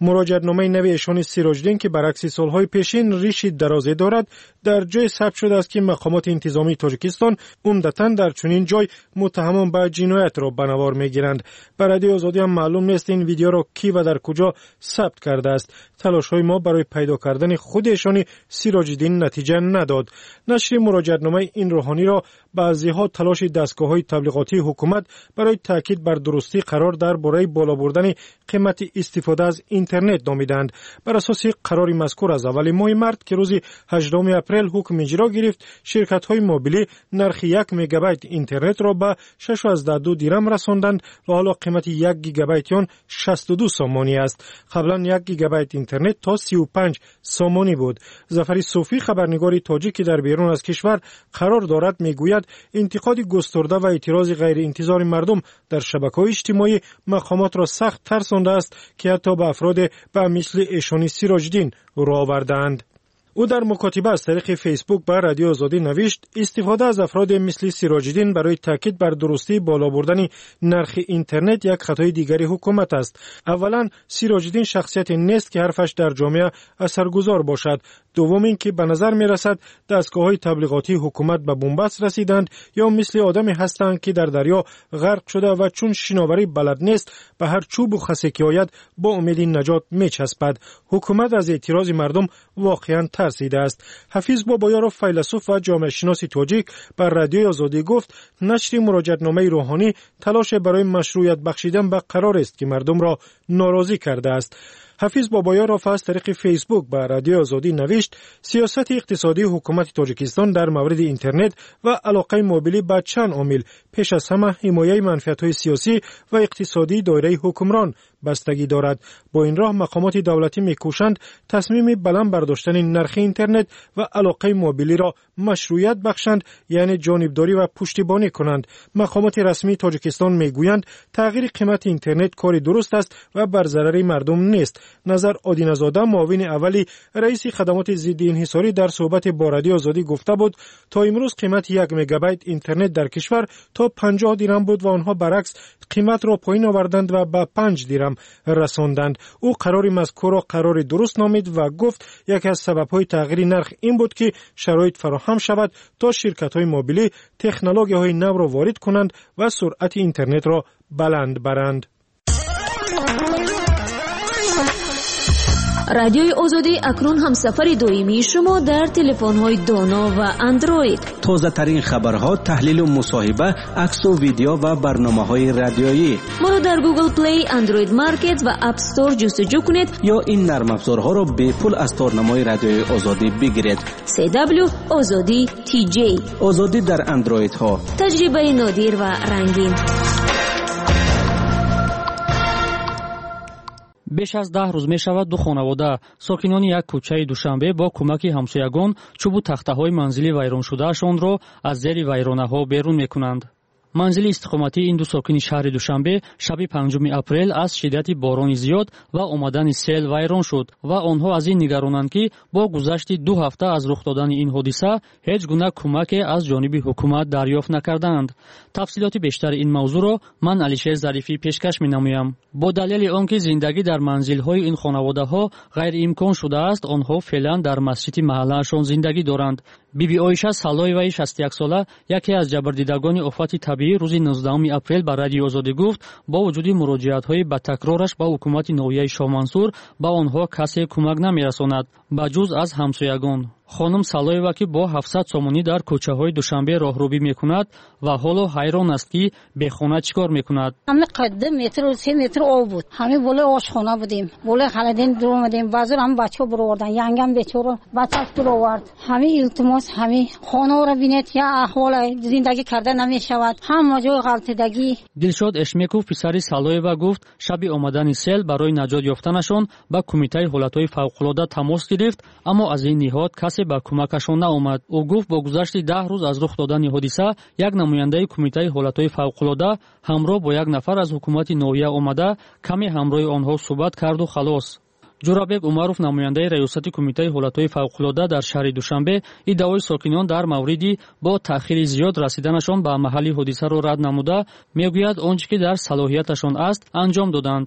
مراجعه‌نامه نوی ایشان سیراجدین که برعکس سالهای پیشین ریشی درازی دارد در جای ثبت شده است که مقامات انتظامی تاجیکستان عمدتاً در چنین جای متهمان به جنایت را به نوار میگیرند. بر رادیو آزادی هم معلوم نیست این ویدیو را کی و در کجا ثبت کرده است. تلاش‌های ما برای پیدا کردن خود ایشان سیراجدین نتیجه نداد. نشر مراجعه‌نامه این روحانی را بعضی‌ها تلاش دستگاه‌های تبلیغاتی حکومت برای تاکید بر درستی قرار درباره بالا بردن قیمت استفاده از اینترنت نامیدند. بر اساس قرار مذکور از اول ماه مارس که روز هجدهم اپریل حکم اجرا گرفت، شرکت‌های موبیلی نرخ یک مگابایت اینترنت را به شش و هزده دیرم رساندند و حالا قیمت یک گیگابایت آن شصت و دو سامانی است. قبلا یک گیگابایت اینترنت تا سی و پنج سامانی بود. ظفری صوفی خبرنگار تاجیکی در بیرون از کشور قرار دارد میگوید انتقاد گسترده و اعتراض غیر انتظار مردم در شبکه‌های اجتماعی مقامات را سخت ترسانده است که حتی به افراد به مثل ایشان سیراجدین رو آوردند. او در مکاتبه از طریق فیسبوک بر رادیو آزادی نوشت استفاده از افراد مثل سیراجدین برای تاکید بر درستی بالا بردن نرخ اینترنت یک خطای دیگری حکومت است. اولا سیراجدین شخصیت نیست که حرفش در جامعه اثرگذار باشد. دوم اینکه به نظر می رسد دستگاه‌های تبلیغاتی حکومت به بنبست رسیدند یا مثل آدمی هستند که در دریا غرق شده و چون شناوری بلد نیست به هر چوب و خسی که آید با امید نجات می چسبد. حکومت از اعتراض مردم واقعا ترسیده است. حفیظ بابایارов فیلسوف و جامعه شناس تاجیک بر رادیو آزادی گفت نشر مراجعه‌نامه روحانی تلاش برای مشروعیت بخشیدن به قرار است که مردم را ناراضی کرده است. حفیظ بابایارov از طریق فیسبوک بر رادیو آزادی نوشت سیاست اقتصادی حکومت تاجیکستان در مورد اینترنت و علاقه موبیلی به چند عامل پیش از همه حمایه منفعت‌های سیاسی و اقتصادی دایره حکمران بستگی دارد. با این راه مقامات دولتی میکوشند تصمیم بلند برداشتن نرخ اینترنت و علاقه موبیلی را مشروعیت بخشند، یعنی جانبداری و پشتیبانی کنند. مقامات رسمی تاجیکستان میگویند تغییر قیمت اینترنت کاری درست است و بر ضرر مردم نیست. نظر آدینه‌زاده معاون اولی رئیس خدمات ضد انحصاری در صحبت با رادیو آزادی گفته بود تا امروز قیمت یک مگابایت اینترنت در کشور تا پنجاه دیرم بود و آنها برعکس قیمت را پایین آوردند و به پنج دیرم رساندند. او قرار مذکور را قرار درست نامید و گفت یکی از سبب‌های تغییر نرخ این بود که شرایط فراهم شود تا شرکت‌های موبیلی تکنولوژی‌های نو را وارد کنند و سرعت اینترنت را بلند برند. رادیوی آزادی اکنون هم سفر دائمی شما در تلفن‌های دانا و اندروید. تازه ترین خبرها، تحلیل و مصاحبه، عکس و ویدیو و برنامه‌های رادیویی. ما را در گوگل پلی، اندروید مارکت و اپ استور جستجو کنید یا این نرم افزارها را به پول از تارنمای رادیوی آزادی بگیرید. سی دبلیو آزادی تی جی. آزادی در اندروید ها. تجربه نادر و رنگین. بیش از ده روز می شود دو خانواده ساکنان یک کوچه دوشنبه با کمک همسایگان چوب و تخته‌های منزلی ویران شدهشان را از زیر ویرانه‌ها بیرون می‌کنند. منزل استقامتی این دو ساکن شهر دوشنبه شب پنجم اپریل از شدت باران زیاد و آمدن سیل ویران شد و آنها از این نگرانند که با گذشت دو هفته از رخ دادن این حادثه هیچ گونه کمک از جانب حکومت دریافت نکردند. تفصیلات بیشتر این موضوع را من علیشیر ظریفی پیشکش می‌نمایم. با دلیل آنکه زندگی در منزل‌های این خانواده‌ها غیر امکان شده است، آنها فعلا در مسجد محله‌شان زندگی دارند. بیبی آیشه سالایوی شصت و یک ساله یکی از جبردیدگان آفات طبیعی روز نوزدهم اپریل بر رادیو آزادی گفت با وجود مراجعت‌های با تکرارش با حکومت نویه شاه منصور با آنها کسی کمک نمی‌رساند به جز از همسایگان. خانم سالایова که با هفتصد سامانی در کوچه‌های دوشنبه راهروی می‌کند و حالا حیران است که به خانه چیکار می‌کند. همه قد متر و سه متر آب بود. همه بالا آشخانه بودیم. بالا خالدین دور اومدیم. بازار هم بچه‌ها بردن. یانگم بیچاره بچه‌ش دور آورد. همه التماس همه خانه را ببینید یا احوال زندگی کرده نمی‌شود. هم جای غلطیدگی. دلشاد اشمیکوف پسر سالایова گفت شب آمدن سیل برای نجات یافتنشان با کمیته حالت‌های فوق‌العاده تماس گرفت، اما از این نهاد کسی به کمکشان نآمد. او گفت با گذشت ده روز از رخ دادن حادثه یک نماینده کمیته حالت‌های فوق‌العاده همراه با یک نفر از حکومت نویه آمده کمی همراه آنها صحبت کرد و خلاص. جورابек عمروف نماینده ریاست کمیته حالت‌های فوق‌العاده در شهر دوشنبه ادعای ساکنان در موردی با تأخیر زیاد رسیدنشان به محل حادثه را رد نموده میگوید آنچه که در صلاحیتشان است انجام دادند.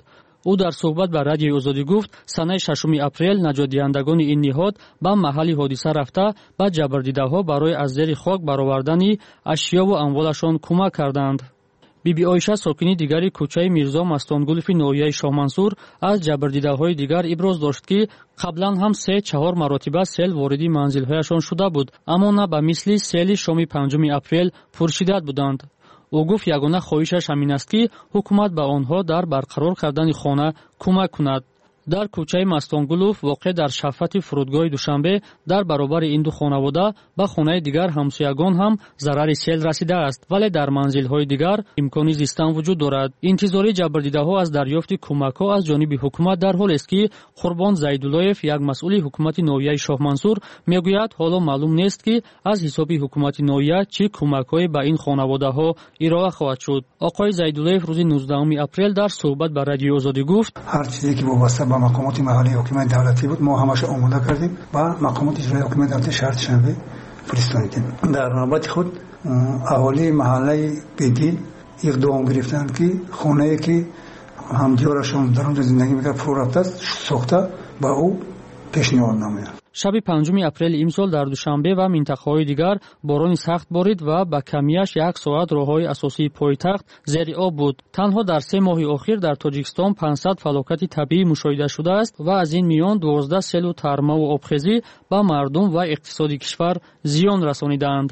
او در صحبت با رادیوی آزادی گفت سنه ششم اپریل نجات‌دهندگان این نهاد به محل حادثه رفته به جبردیده‌ها برای از زیر خاک برآوردن اشیا و اموالشان کمک کردند. بیبی آیشه ساکنی دیگری کوچه میرزا مستانگولفی ناحیه شاهمنصور از جبردیده‌های دیگر ابراز داشت که قبلا هم سه چهار مرتبه سیل واردی منزل‌هایشان شده بود، اما نه به مثل سیل شام پنجم اپریل پرشدت بودند. او گفت یگانه خواهشش همین است که حکومت به آنها در برقرار کردن خانه کمک کند. در کوچه مستانگولوف واقع در شفت فرودگاه دوشنبه در برابر این دو خانواده به خانه دیگر همسایگان هم ضرر سیل رسیده است، ولی در منزل‌های دیگر امکان زیستن وجود دارد. انتظار جبردیده‌ها از دریافت کمک‌ها از جانب حکومت در حال است که قربان زیداللهیف یک مسئول حکومت ناحیه شاهمنصور میگوید حالا معلوم نیست که از حساب حکومت ناحیه چه کمک‌هایی به این خانواده‌ها ارائه خواهد شد. آقای زیداللهیف روز نوزدهم اپریل در صحبت با رادیو آزادی گفت هر چیزی که وابسته به مقامات محلی حکومت دولتی بود ما همش آماده کردیم با مقامات اجرایی حکومت دولتی شرط شنبه فرستادیم. در نوبت خود اهالی محله بدین اقدام گرفتند که خانه‌ای که همجورشون در اونجا زندگی می‌کرد فرو رفته ساخته با او پیشنهاد نمود. شب پنجم اپریل امسال در دوشنبه و منطقه‌های دیگر باران سخت بارید و با کمیش یک ساعت راه‌های اساسی پایتخت زیر آب بود. تنها در سه ماه اخیر در تاجیکستان پانصد فلاکت طبیعی مشاهده شده است و از این میان دوازده سیل و ترمه و آبخیزی به مردم و اقتصاد کشور زیان رسانیدند.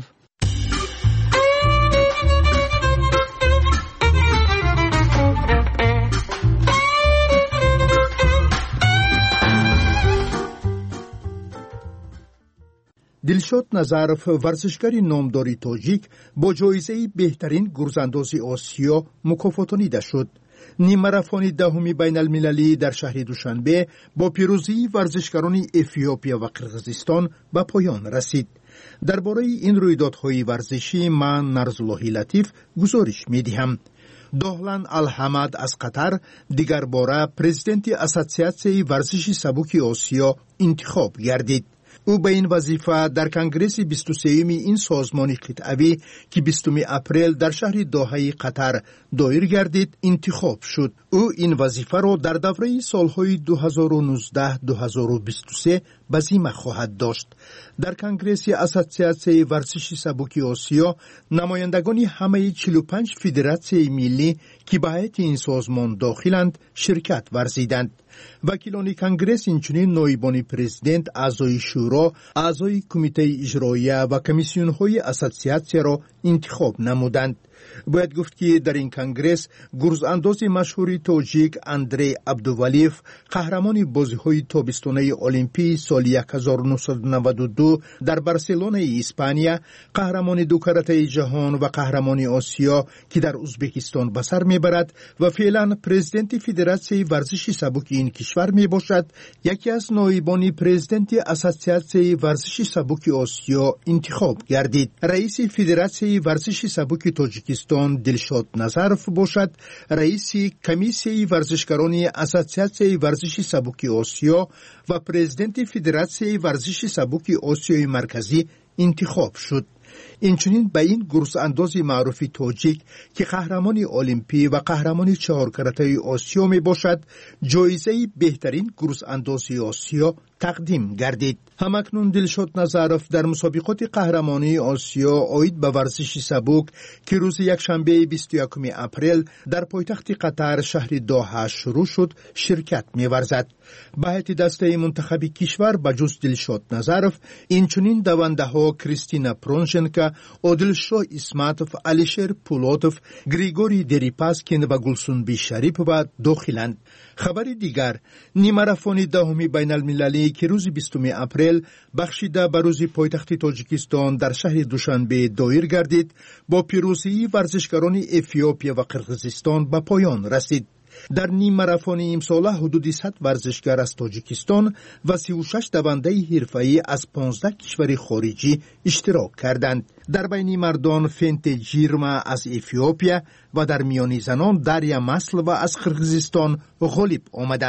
دلشاد نظرف ورزشکاری نامداری تاجیک با جایزه بهترین گرزانداز آسیا مکافاتانیده شد. نیم ماراتون دهم بین المللی در شهر دوشنبه با پیروزی ورزشکاران افیوپیا و قرقیزستان به پایان رسید. درباره این رویدادهای ورزشی من نرزالله لطیف گزارش می‌دهم. دهلان الحمد از قطر دیگر باره پرزیدنت اسوسیاسیون ورزش سبک آسیا انتخاب گردید. او به این وظیفه در کنگره بیست و سوم این سازمان قطعی که بیستم اپریل در شهر دوحه قطر دایر گردید انتخاب شد. او این وظیفه را در دوره سالهای دو هزار و نوزده تا دو هزار و بیست و سه به ذمه خواهد داشت. در کنگره اسوسیاسیون ورزش سبک آسیا نمایندگان همه چهل و پنج فدراسیون ملی که به هیئت این سازمان داخلند شرکت ورزیدند. وکیلان کنگره اینچنین نایبان پرزیدنت، اعضای شورا، اعضای کمیته اجراییه و کمیسیون‌های اسوسیاسیون را انتخاب نمودند. باید گفت که در این کنگرس گرزانداز مشهور تاجیک اندری عبدولیف قهرمان بازی‌های تابستانه المپی سال هزار و نهصد و نود و دو در بارسلون اسپانیا، قهرمان دو کرته جهان و قهرمان آسیا که در ازبکستان به سر میبرد و فعلا پرزیدنت فدراسیون ورزش سبک این کشور می باشد، یکی از نایبان پرزیدنت اسوسیاسیون ورزش سبک آسیا انتخاب گردید. رئیس فدراسیون ورزش سبک تاجیکستان دلشاد نظرف باشد، رئیس کمیسیون ورزشکاران اسوسیاسیون ورزش سبک آسیا و پرزیدنت فدراسیون ورزش سبک آسیای مرکزی انتخاب شد. اینچنین به این گرزانداز معروف تاجیک که قهرمان المپی و قهرمان چهار کرته آسیا می باشد جایزه بهترین گرزانداز آسیا تقدیم گردید. همکنون دلشاد نظرف در مسابقات قهرمانی آسیا عاید به ورزش سبک که روز یکشنبه بیست و یکم اپریل در پایتخت قطر شهر دوحه شروع شد شرکت می‌ورزد. به هیئت دسته منتخب کشور به جز دلشاد نظرف اینچنین دونده‌ها کریستینا پرونژنکا، عادلشاه اسمتوف، علیشیر پولاتوف، گریگوری دریپاسکین و گلسون شریف و داخلند. خبر دیگر، نیم ماراتون دهم بین المللی که روز بیستم اپریل بخشیده به روز پایتخت تاجیکستان در شهر دوشنبه دایر گردید با پیروزی ورزشکاران افیوپیا و قرقیزستان به پایان رسید. در نیم ماراتون امساله حدود صد ورزشگر از تاجیکستان و سی و شش دونده حرفه‌ای از پانزده کشور خارجی اشتراک کردند. در بین مردان فنت جیرما از افیوپیا و در میان زنان دریا مسل و از قرقیزستان غالب آمدند.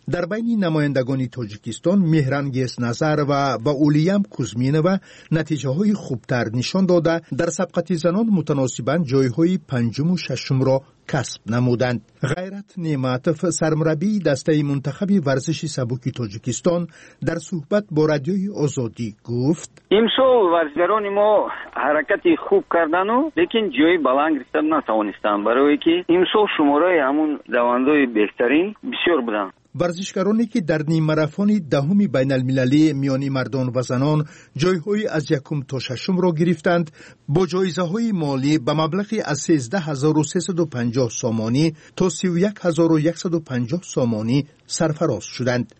در بین نمایندگان تاجیکستان مهرانگیز نظر و با اولیم کوزمینова نتیجه های خوبتر نشان داده در سبقت زنان متناسباً جایهای پنجم و ششم را کسب نمودند. غیرت نعمتوف سرمربی دسته منتخب ورزش سبک تاجیکستان در صحبت با رادیوی آزادی گفت: امسال ورزشگران ما حرکت خوب کردن و لیکن جای بلند رسیدن نتوانستند، برای که امسال شماره همون دوندای بهترین بسیار بودن. ورزشکارانی که در نیم ماراتون دهم بین المللی میان مردان و زنان جایهای از یکم تا ششم را گرفتند با جایزه های مالی به مبلغی از سیزده هزار و سیصد و پنجاه سامانی تا سی و یک هزار و صد و پنجاه سامانی سرفراز شدند.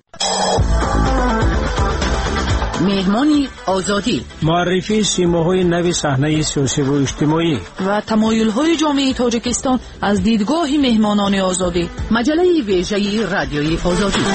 مهمانی آزادی، معرفی سیماهای نو صحنه سیاسی و اجتماعی و تمایل‌های جامعه تاجیکستان از دیدگاه مهمانان آزادی. مجله ویژه رادیوی آزادی.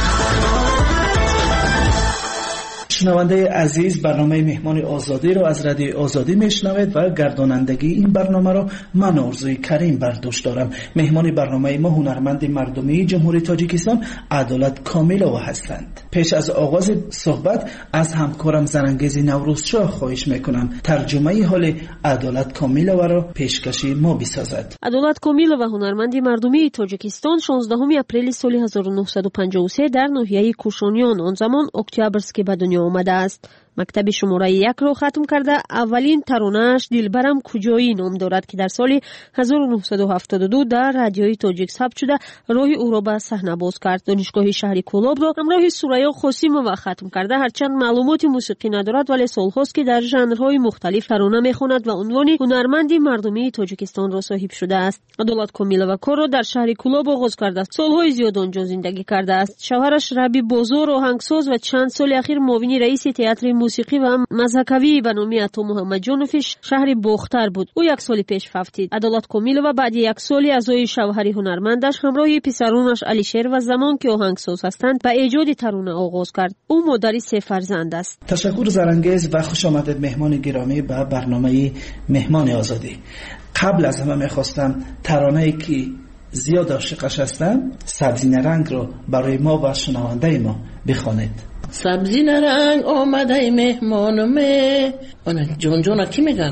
شنونده عزیز، برنامه مهمان آزادی را از رادیو آزادی میشنوید و گردانندگی این برنامه را من آرزوی کریم برداشت دارم. مهمان برنامه ما هنرمند مردمی جمهوری تاجیکستان عدالت کامیلووا هستند. پیش از آغاز صحبت از همکارم زرانگیز نوروزشاه خواهش میکنم ترجمه حال عدالت کامیلووا را پیشکشی ما بسازد. عدالت کامیلووا هنرمند مردمی تاجیکستان شانزدهم اپریل سال هزار و نهصد و پنجاه و سه در ناحیه کوشانیان، آن زمان اکتبرسک، به دنیا آمده است. مکتب شماره یک را ختم کرده. اولین ترانه‌اش دلبرم کجایی نام دارد که در سال هزار و نهصد و هفتاد و دو در رادیوی تاجیک ثبت شده راه او را به صحنه باز کرد. دانشگاه شهری کولاب را همراه سوریا قاسیمووا ختم کرده. هرچند معلومات موسیقی ندارد ولی سالهاست که در ژانرهای مختلف ترانه میخواند و عنوان هنرمند مردمی تاجیکستان را صاحب شده است. عدالت کامیلووا کار را در شهر کولاب آغاز کرده است. سالهای زیاد آنجا زندگی کرده است. شوهرش ربی بازار آهنگساز و چند سال اخیر معاون رئیس تئاتر موسیقی و مذهبی به نام عطا محمد جانوفش شهر باختر بود. او یک سال پیش فوتید. عدالت کامیلووا بعد یک سالی ازای شوهر هنرمندش همراه پسرانش علیشیر و زمان که آهنگساز هستند به ایجاد ترانه آغاز کرد. او مادر سه فرزند است. تشکر زرانگیز و خوش آمدید مهمان گرامی به برنامه مهمان آزادی. قبل از همه میخواستم ترانه‌ای که زیاد عاشقش هستم، سبزی نرنگ رو برای ما و شنونده ما بخوانید. سبزی نرنگ آمده مهمانمه، آنه جان جان کی میگن؟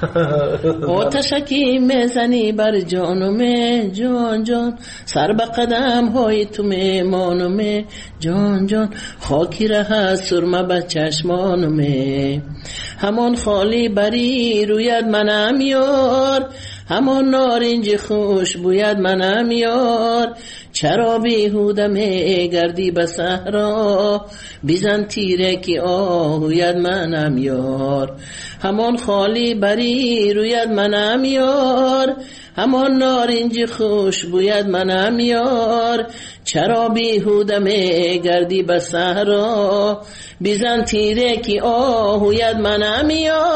آتشکی میزنی بر جانمه، جان جان سر به قدم های تو مهمانمه، جان جان خاکی ره سرمه به چشمانمه، همان خالی بری روید منم یار، همان نارنج خوش بوید منم یار، چرا بیهوده می گردی به صحرا، بیزن تیره که آهوید منم یار، همان خالی بری روید منم یار، همان نارنج خوش بوید منم یار، چرا بیهوده می گردی به صحرا، بیزن تیره که آهوید منم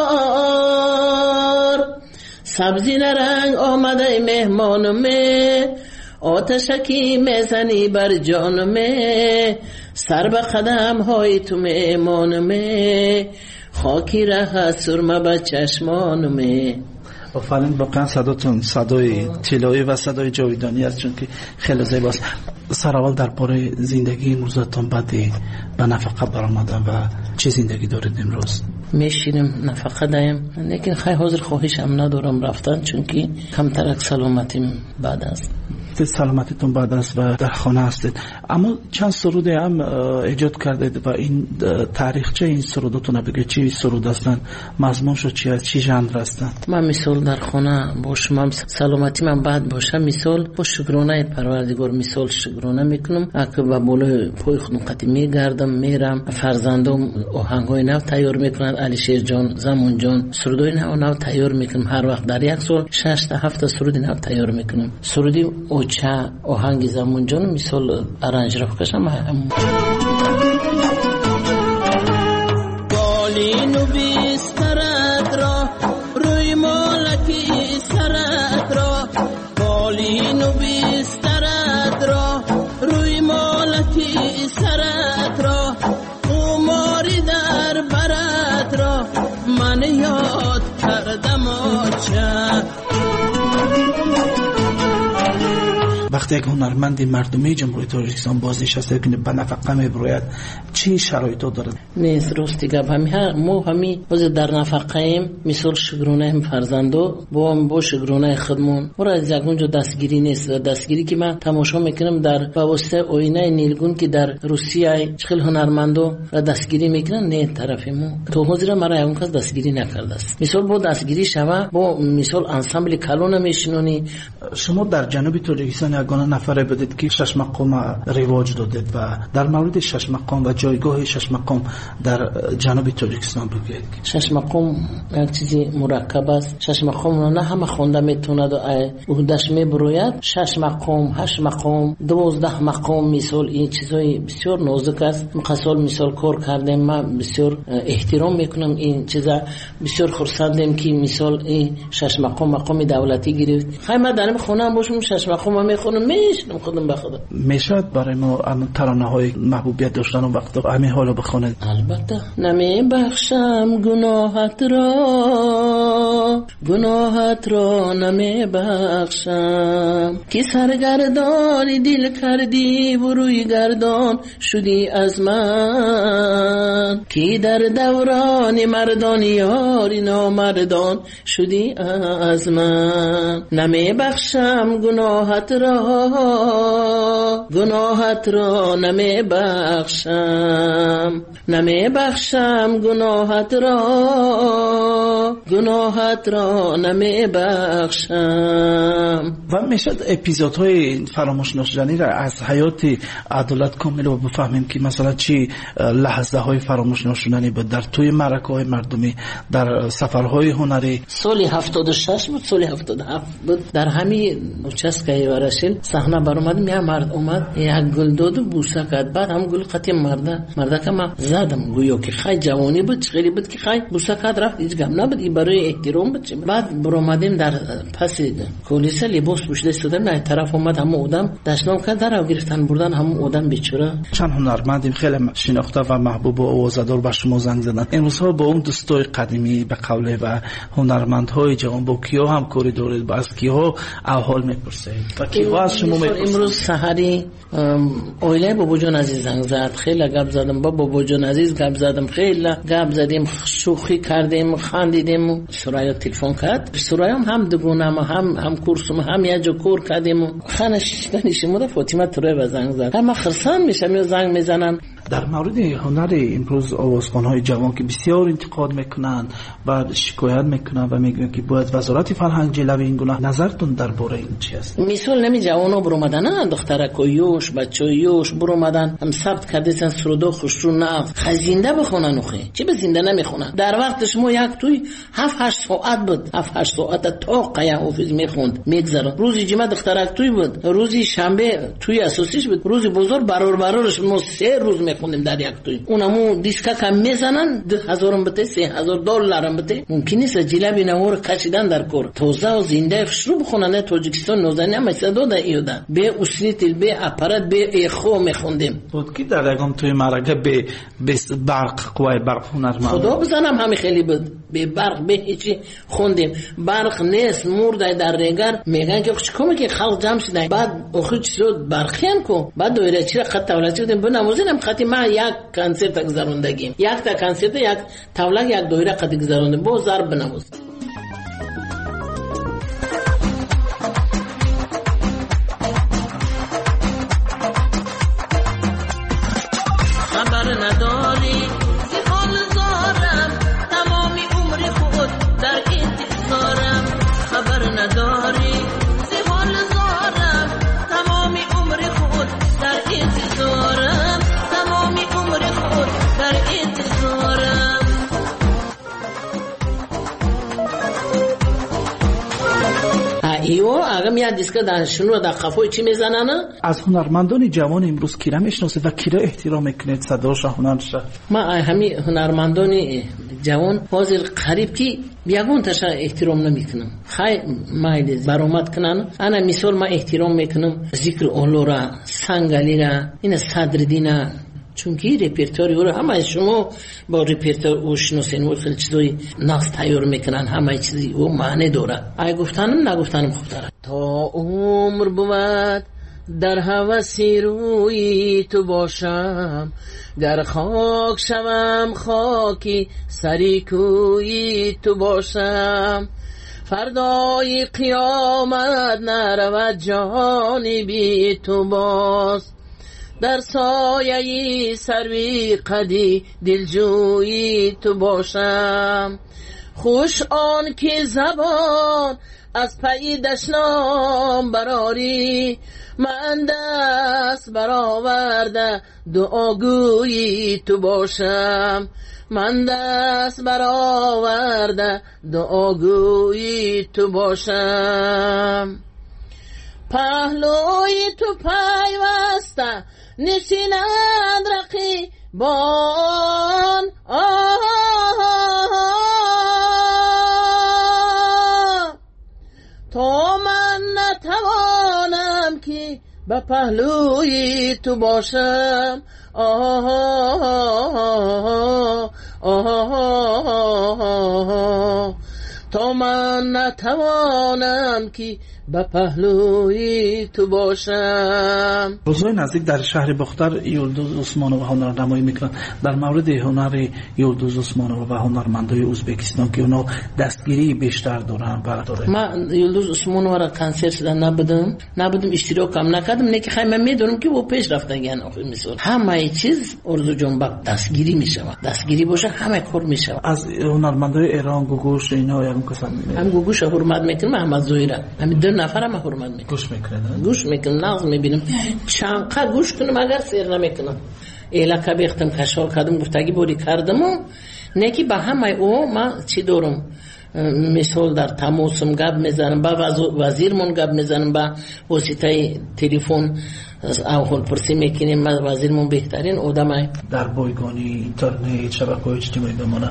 یار. سبزی نرنگ آمده مهمانمه، آتشکی میزنی بر جانمه، سر به قدم های تو مهمانمه، خاکی ره سرمه به چشمانمه. آفرین، واقعا صداتون صدای طلایی و صدای جاویدانی است، چون که خیلی زیباست. سر اول درباره زندگی امروزتون بعد به نفقه برآمدن و چه زندگی دارید امروز؟ میشینم نفقه دایم، لیکن خیلی حاضر خواهش هم ندارم رفتن، چون که کمتر از سلامتیم بعد است. سلامتیتون بعد است و در خانه هستید. اما چند سرود هم ایجاد کردید و این تاریخچه این سرودتون بگید چی سرود هستن، مضمونشو چی است، چی ژانر هستن؟ من مثال در خانه باشم، سلامتی من بعد باشم، مثال با شکرانه پروردگار مثال شکرانه میکنم، اگه با بالای پای خودم قطعی میگردم میرم، فرزندم آهنگای نو تیار میکنن، علیشیر جان، زمان جان سرودای نو نو تیار میکنم، هر وقت در یک سال شش تا هفت سرود نو تیار میکنم. سرودی چه آهنگ زمان جان مثال ارنج را بکشم. بالین و بیسترد را روی مالکی سرد را، بالین و بیسترد را روی مالکی سرد را، قماری در برد را من یاد کردم آچه. وقتی یک هنرمند مردمی جمهوری تاجیکستان بازنشسته کنه به نفقه میبروید چی شرایطی داره؟ نیست راستی گپ همی ها ما همی باز در نفقه ایم مثال شگرونه هم فرزندو با هم با شگرونه خودمون برای از یکونجا دستگیری نیست. دستگیری که من تماشا میکنم در واسطه آینه نیلگون که در روسیه چخیل هنرمندو را دستگیری میکنن نه طرف ما تو حاضر مرا اون کس دستگیری نکرده است. مثال با دستگیری شما با مثال انسامبل کلون میشنونی. شما در جنوب تاجیکستان یگانه نفره بدید که شش مقام رواج دادید و در مورد شش مقام و جایگاه شش مقام در جنوب تاجیکستان بگید. شش مقام یک چیزی مرکب است. شش مقام نه همه خونده میتونه و عهدهش میبروید. شش مقام، هشت مقام، دوازده مقام مثال این چیزای بسیار نازک است. مثال مثال کار کردم من بسیار احترام میکنم این چیزا بسیار خرسندم که مثال این شش مقام مقام دولتی گرفت. خیلی من در خونم باشم شش مقام میخونم میشنم خودم به خودم. میشد برای ما ام ترانه های محبوبیت داشتن و وقت همین حالو بخونید؟ البته. نمی بخشم گناهت را گناهت را نمی بخشم که سرگردانی دل کردی و روی گردان شدی از من که در دوران مردان یاری نامردان شدی از من. نمی بخشم گناهت را گناهت را نمی بخشم نمی بخشم گناهت را گناهت را نمی بخشم. و میشد اپیزودهای فراموش نشدنی را از حیات عدالت کامل و بفهمیم که مثلا چی لحظه های فراموش نشدنی بود در توی معرکه های مردمی در سفرهای هنری. سال هفتاد و شش بود سال هفتاد و هفت بود در همین چسکای ورشل صحنه بر اومد می مرد اومد یک گل داد و بوسه کرد بعد هم گل قطع مرده مرده که من زدم گویا که خیلی جوانی بود خیلی بود که خیلی بوسه کرد رفت هیچ گم نبود این برای احترام بود. بعد بر اومدیم در پس کولیسه لباس پوشیده استادم نه طرف اومد هم آدم دشنام کرد در گرفتن بردن هم آدم بیچاره. چند هنرمندیم خیلی شناخته و محبوب و آوازدار به شما زنگ زدن امروز ها با اون دوستای قدیمی به قوله و هنرمندهای جوان با کیا هم کاری دارید با از کیا احوال میپرسید و کیا از شما میپرسید؟ امروز سحری اویله بابا جان عزیز زنگ زد خیلی گپ زدم با بابا جان عزیز گپ زدم خیلی گپ زدیم شوخی کردیم خندیدیم. سرایا تلفن کرد سرایا هم دگونم هم هم کورسم هم یه جا کور کردیم خانش دانشمون فاطمه تره زنگ زد هم خرسان میشم یا زنگ میزنن. در مورد هنر امروز آوازخوان‌های جوان که بسیار انتقاد میکنن و شکایت میکنن و میگن که باید وزارت فرهنگ جلوی این گناه، نظرتون درباره این چی است؟ مثال نمی جوانا برومدن دخترکویوش بچویوش برومدن هم ثبت کردن سرودا خوشرو نه خزینده بخونن اخه چی به زنده نمیخونن. در وقت شما یک توی هفت هشت ساعت بود هفت هشت ساعت تا قیا حافظ میخوند میگذره. روزی جمعه دخترک توی بود روزی شنبه توی اساسیش بود روزی بزرگ برار برارش ما سه روز میخوندیم در یک توی اونمو دیسکا کم میزنن ده هزارم بده سه هزار دلارم بده ممکن نیست جلبی نور کشیدن در کور توزه و زنده شروع بخونن. تاجیکستان نوزنی هم صدا ده ایودا به اسلیتل به اپارات به اخو میخوندیم بود که در یکم توی مرکه به برق قوای برق هنرمند خدا بزنم همه خیلی بود به برق به هیچی خوندیم. برق نیست مرده در رنگر میگن که چیکار که خلق جمع شدن بعد اخو چی شد برخیان کو بعد دویره چی خط تولد شدیم به نمازینم خطی ما یک کنسرت گذروندگیم یک تا کنسرت یک تولد یک دویره خط گذروندیم با ضرب بنماز. خبر نداری که حال زارم تمامی عمر خود در انتظارم. خبر نداری که حال زارم تمامی عمر خود در انتظارم تمامی عمر خود در انتظارم. ایو اگه میاد دیسک دانشجو رو در خفای چی میزنن؟ از هنرمندان جوان امروز کی را میشناسید و کی را احترام میکنید صداش هنرش؟ ما همین هنرمندان جوان حاضر قریب کی بیگون تاشا احترام نمیکنم خیلی مایل برآمد کنن. انا مثال ما احترام میکنم ذکر اولو را سنگالی را این صدرالدین چونکی رپرتوری رو همه شما با رپرتور او شناسین و خیلی چیزای نقص تیار میکنن همه چیزی او معنی داره. ای گفتنم نگفتنم خوب داره. تا عمر بود در هوسی روی تو باشم، گر خاک شوم خاکی سری کوی تو باشم. فردای قیامت نرود جهانی بی تو باز، در سایه سروی قدی دلجویی تو باشم. خوش آن که زبان از پی دشنام براری، من دست برآورده دعاگویی تو باشم. من دست برآورده دعاگویی تو باشم. پهلوی تو پیوسته نشینند رقیبان، تا من نتوانم که به پهلوی تو باشم. آه آه آه تا من نتوانم که به پهلوی تو باشم. روزهای نزدیک در شهر بختر یلدوز عثمانووا هنرنمایی میکنند. در مورد هنر یلدوز عثمانووا و هنرمندای ازبکستان که اونا دستگیری بیشتر دارن و داره. من یلدوز عثمانووا را کنسرت دادن نبودم نبودم اشتراکم نکردم، نه که خیلی میدونم که او پیش رفتگن. آخر مثال همه چیز ارزو جنبک دستگیری میشود، دستگیری باشه همه کار میشود. از هنرمندای ایران گوگوش اینا یارم کسان هم گوگوش حرمت میکنم، محمد زویره همین دو نفرم حرمت میکنم. گوش میکنم گوش میکنم ناز میبینم چند قد گوش کنم اگر سیر نمیکنم. ایلکه بیختم کشال کردم گفتگی بوری کردم و نکی به همه او ما چی دارم مثال در تماسم گپ میزنم، با وزیرمون گپ میزنم، با واسطه تلفن اول پرسی میکنیم. وزیرمون بهترین آدمه. در بایگانی اینترنت شبکه‌های اجتماعی بمونن.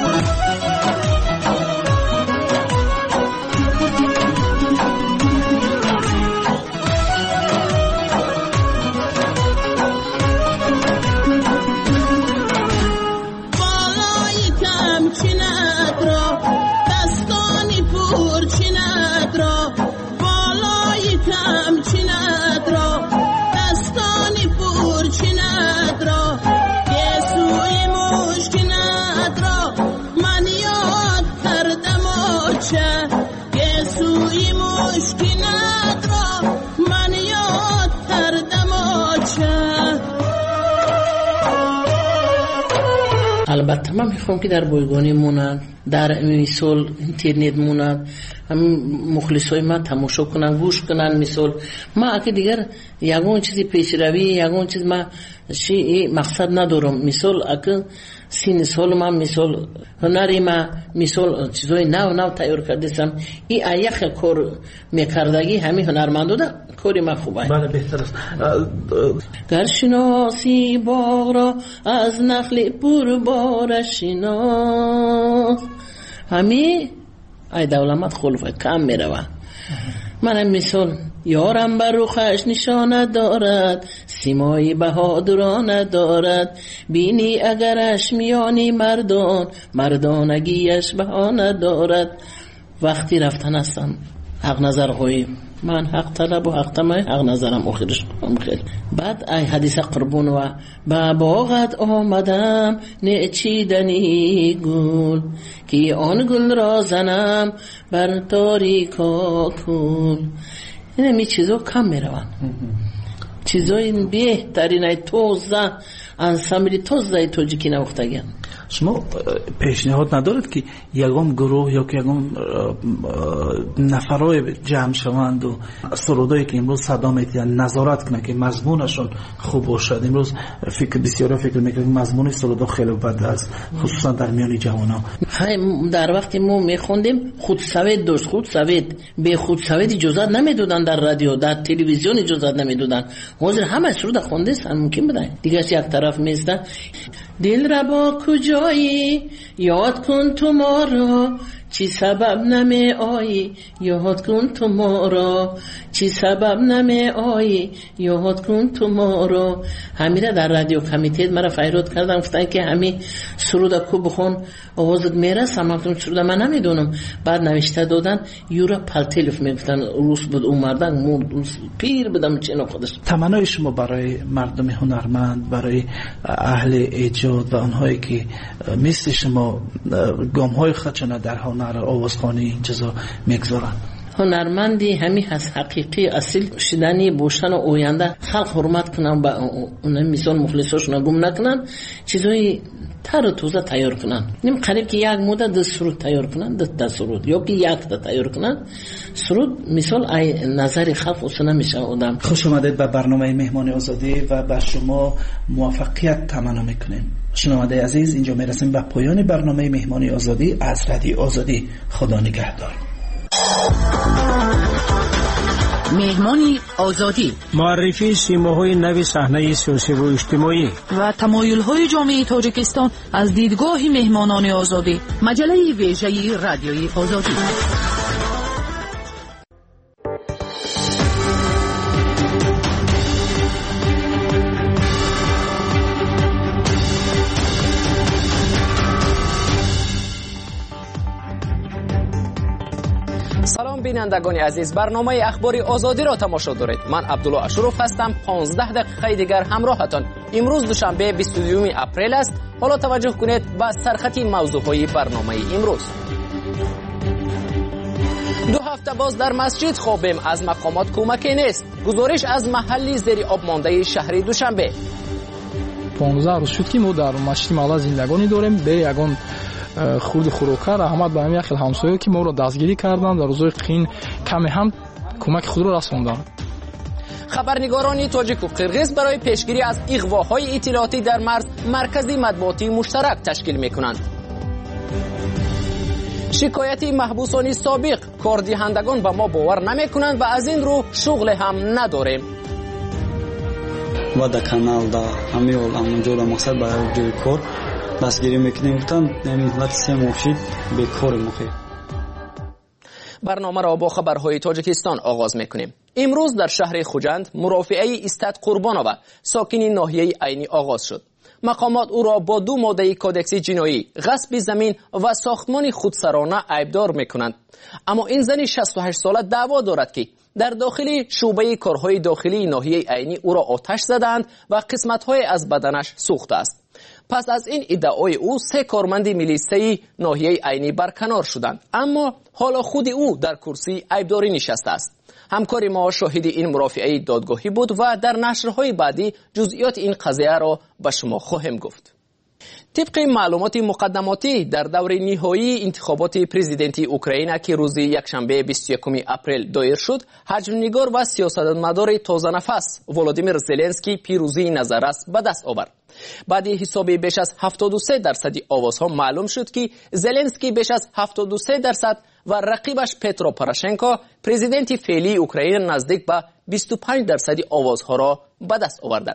البته من میخوام که در بایگانی مونند، در مثال اینترنت مونند، هم مخلصای من تماشا کنن گوش کنن. مثال ما اگه دیگر یگون چیزی پیش روی یگون چیز ما چی مقصد ندارم. مثال اگه سین سال من مثال هنری ما مثال چیزای نو نو تیار کردم، این ایخ کار میکردگی همین هنرمندو ده کاری ما خوبه. بله بهتر است. گر شناسی باغ را از نخل پر بار شناس، همین ای دولمت خلوفه کم میروه. من مثال یارم بر روخش نشانه دارد، سیمایی بهادرانه دارد، بینی اگرش میانی مردان، مردانگیش بهانه دارد. وقتی رفتن هستم حق نظر خوی من حق طلب و حق تمای حق نظرم آخرش کنم خیلی. بعد ای حدیث قربون و با باغت آمدم نچیدنی گل، که آن گل را زنم بر تاریکا کل. این همی چیزا کم میرون، چیزای بهترین توزه انسامبلی توزه توجیکی نوختگن. شما پیشنهاد ندارد که یگام گروه یا که یگام نفرای جمع شوند و سرودایی که امروز صدا میتیدن نظارت کنه که مضمونشون خوب باشد؟ امروز فکر بسیاری فکر میکنه مضمون سرودا خیلی بد است، خصوصا در میان جوانان. در وقتی ما میخوندیم خود سوید داشت، خود سوید به خود سوید اجازت نمیدادن، در رادیو در تلویزیون اجازت نمیدادن. حاضر همه سرود خونده است ممکن بدن دیگه یک طرف میزدن. دل را با کجایی یاد کن تو ما را، چی سبب نمی آیی یاد کن تو ما را، چی سبب نمی آیی یاد کن تو ما را. همیره در رادیو کمیته مرا فیروت کردن، گفتن که همین سرود کو بخون آوازت میره سماعتون سرود من نمیدونم. بعد نوشته دادن یورا پلتلف میگفتن روس بود اون مردن مون پیر بدم چنو خودش. تمنای شما برای مردم هنرمند، برای اهل ایجاد و آنهایی که مثل شما گام‌های خودشون در هنر آوازخوانی این چیزا میگذارن؟ هنرمندی همین هست حقیقی اصیل شدنی بوشن و اوینده خلق حرمت کنن، با اون مثال مخلصاشون گم نکنن، چیزای تر توزه تیار کنن. نیم قریب که یک مدت ده سرود تیار کنن، ده ده سرود یا که یک ده تیار کنن سرود، مثال ای نظر خلق اصلا نمیشه آدم. خوش آمدید به برنامه مهمان آزادی و به شما موفقیت تمنا میکنیم. شنونده عزیز، اینجا میرسیم به پایان برنامه مهمان آزادی از رادیو آزادی. خدا نگهدار. مهمانی آزادی، معرفی سیماهای نو صحنه سیاسی و اجتماعی و تمایل‌های جامعه تاجیکستان از دیدگاه مهمانان آزادی. مجله ویژه رادیوی آزادی. سلام بینندگان عزیز، برنامه اخباری آزادی را تماشا دارید. من عبدالله اشرف هستم. پانزده دقیقه دیگر همراهتان. امروز دوشنبه بیست و دوم اپریل است. حالا توجه کنید به سرخط موضوعهای برنامه امروز. دو هفته باز در مسجد خوابیم، از مقامات کمکی نیست. گزارش از محلی زیر آب مانده شهر دوشنبه. پانزده روز شد که ما در مسجد محله زندگانی داریم. به یگان خورد خوراکه رحمت به همین خیلی همسایه که ما را دستگیری کردند در روزهای قین کمی هم کمک خود را رساندند. خبرنگاران تاجیک و قرغیز برای پیشگیری از اغواهای اطلاعاتی در مرز مرکزی مطبوعاتی مشترک تشکیل میکنند. شکایتی محبوسان سابق، کاردهندگان به ما باور نمیکنند و از این رو شغل هم نداریم. و در کانال در همه اونجا در مقصد برای جای کار دستگیری میکنیم. گفتن نمیدونم سه مفید به کار مخیر. برنامه را با خبرهای تاجیکستان آغاز میکنیم. امروز در شهر خوجند مرافعه استاد قربانوف ساکنی ناحیه عینی آغاز شد. مقامات او را با دو ماده کودکس جنایی، غصب زمین و ساختمان خودسرانه عیبدار میکنند. اما این زن شصت و هشت ساله دعوا دارد که در داخلی شعبه کارهای داخلی ناحیه عینی او را آتش زدند و قسمت‌های از بدنش سوخته است. پس از این ادعای او سه کارمند میلیسه ناحیه عینی برکنار شدند، اما حالا خود او در کرسی عیبداری نشسته است. همکار ما شاهد این مرافعه دادگاهی بود و در نشرهای بعدی جزئیات این قضیه را به شما خواهم گفت. طبق معلومات مقدماتی در دور نهایی انتخابات پرزیدنتی اوکراین که روز یکشنبه بیست و یکم اپریل دایر شد، حجم‌نگار و سیاستمدار تازه نفس ولادیمیر زلنسکی پیروزی نظررس به دست آورد. بعد حساب بیش از هفتاد و سه درصد آوازها معلوم شد که زلنسکی بیش از هفتاد و سه درصد و رقیبش پترو پوراشنکو پرزیدنت فعلی اوکراین نزدیک به بیست و پنج درصد آوازها را به دست آوردند.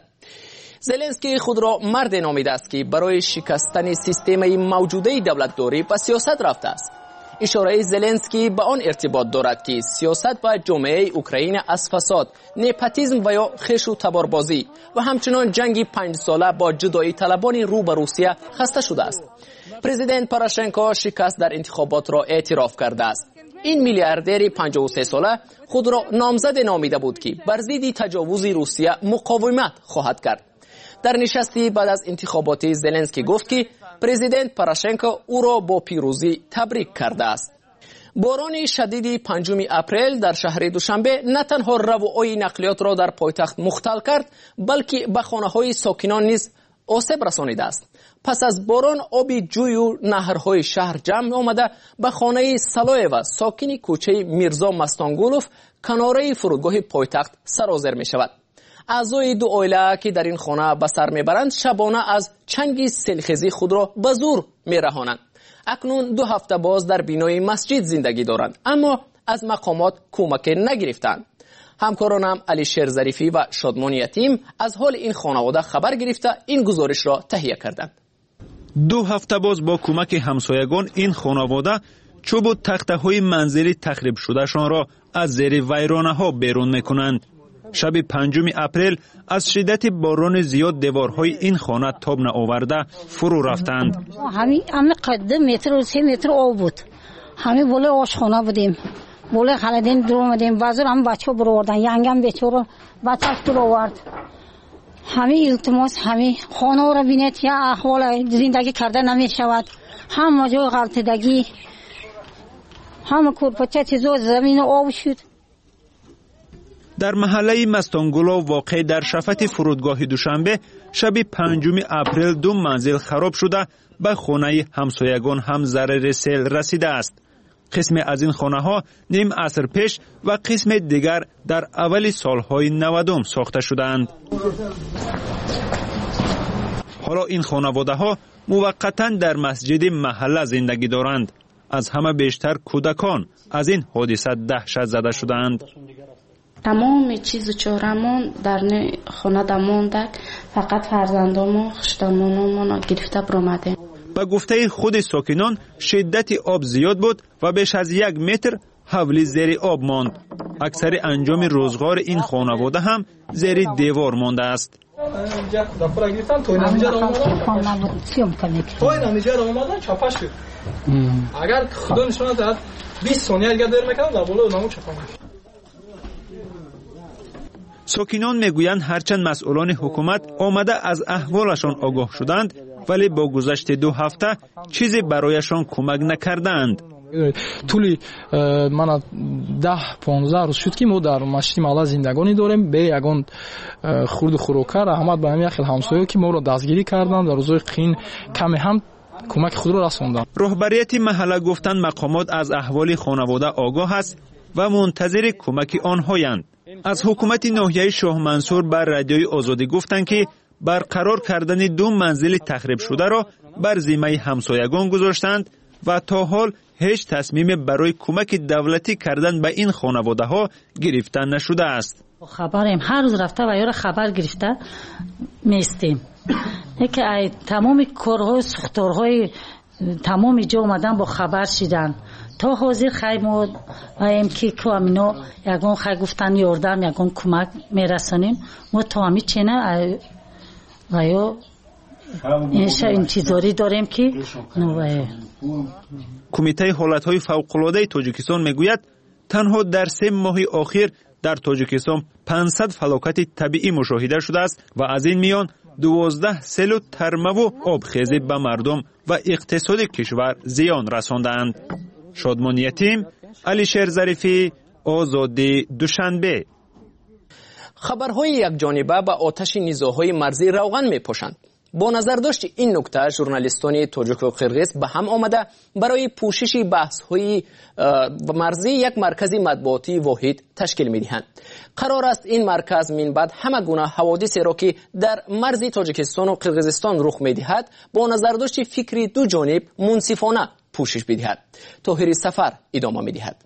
زلنسکی خود را مرد نامیده است که برای شکستن سیستم موجوده دولتداری به سیاست رفته است. اشاره زلنسکی به آن ارتباط دارد که سیاست با جامعه اوکراین از فساد، نپاتیسم و یا خش و تباربازی و همچنان جنگ پنج ساله با جدایی طلبان رو به روسیه خسته شده است. پرزیدنت پوراشنکو شکست در انتخابات را اعتراف کرده است. این میلیاردر پنجاه و سه ساله خود را نامزد نامیده بود که بر ضد تجاوز روسیه مقاومت خواهد کرد. در نشستی بعد از انتخابات زلنسکی گفت که پرزیدنت پوراشنکو او را با پیروزی تبریک کرده است. باران شدید پنجم اپریل در شهر دوشنبه نه تنها روای نقلیات را در پایتخت مختل کرد، بلکه به خانه‌های ساکنان نیز آسیب رسانیده است. پس از باران آب جوی و نهرهای شهر جمع آمده به خانه سلایو ساکن کوچه میرزا مستانگولوف کناره فرودگاه پایتخت سرازیر می شود. اعضای دو عائله که در این خانه به سر میبرند شبانه از چنگ سیلخیزی خود را به زور میرهانند. اکنون دو هفته باز در بینای مسجد زندگی دارند، اما از مقامات کمک نگرفتند. همکارانم علی شیر ظریفی و شادمان یتیم از حال این خانواده خبر گرفته این گزارش را تهیه کردند. دو هفته باز با کمک همسایگان این خانواده چوب و تخته های منزلی تخریب شدهشان را از زیر ویرانه ها بیرون میکنند. شب پنجم اپریل از شدت باران زیاد دیوارهای این خانه تاب نآورده فرو رفتند. همین همین قد متر و سه متر آب بود. همین بالا آشخانه بودیم. بالا خالدین دور اومدیم. بازار هم بچه برو آوردن. یانگم بیچاره بچه‌اش دور آورد. همین التماس همین خانه را بینید یا احوال زندگی کرده نمیشود. همه جای غلطیدگی، همه کورپچه چیزا زمین آب شد. در محله مستانگولا واقع در شفت فرودگاه دوشنبه شب پنجم اپریل دو منزل خراب شده به خانه همسایگان هم ضرر سیل رسیده است. قسم از این خانه ها نیم عصر پیش و قسم دیگر در اول سالهای نودم ساخته شدند. حالا این خانواده ها موقتا در مسجد محله زندگی دارند. از همه بیشتر کودکان از این حادثه دهشت زده شدند. تمام چیز و چهارمون در خانه دماندک، فقط فرزندامو خشتمونمون گرفته برآمده. به گفته خود ساکنان شدت آب زیاد بود و بیش از یک متر حولی زیر آب ماند. اکثر انجام روزگار این خانواده هم زیر دیوار مانده است. اگر خدا نشون داد بیست ثانیه اگر دیر میکنم در بالا نامو چپا میکنم. ساکنان میگویند هرچند مسئولان حکومت آمده از احوالشان آگاه شدند ولی با گذشت دو هفته چیزی برایشان کمک نکردند. طولی من ده پانزده روز شد که ما در مسجد محله زندگانی داریم. به یگان خورد خوراکه رحمت به همین خیل همسایه که ما را دستگیری کردند در روزهای قین کمی هم کمک خود را رساندند. رهبریت محله گفتند مقامات از احوال خانواده آگاه است و منتظر کمک آنهایند. از حکومت ناحیه شاه منصور بر رادیوی آزادی گفتند که برقرار کردن دو منزل تخریب شده را بر ذمه همسایگان گذاشتند و تا حال هیچ تصمیم برای کمک دولتی کردن به این خانواده ها گرفته نشده است. خبریم هر روز رفته و یارو خبر گرفته میستیم. یکی ای تمام کارهای سختارهای تمام جا اومدن با خبر شدن. تا حاضر خیمود و ایم که کامینا یگان خی گفتن یاردم یگان کمک میرسانیم. ما تا همی چنه و یا این چیزاری داریم که کمیته حالتهای فوق‌العاده تاجیکستان میگوید تنها در سه ماه اخیر در تاجیکستان پانصد فلاکت طبیعی مشاهده شده است و از این میان دوازده سیل و ترمه و آبخیزی به مردم و اقتصاد کشور زیان رساندند. شادمان یتیم، علیشیر ظریفی، آزادی، دوشنبه. خبرهای یک جانبه به آتش نیزاهای مرزی روغن می‌پاشند. با نظر داشت این نکته ژورنالیستان تاجیک و قرقیز به هم آمده برای پوشش بحث‌های مرزی یک مرکز مطبوعاتی واحد تشکیل می‌دهند. قرار است این مرکز من بعد همه گونه حوادثی را که در مرز تاجیکستان و قرقیزستان رخ می‌دهد با نظر داشت فکری دو جانب منصفانه پوشش بدهد. طاهر سفر ادامه می‌دهد.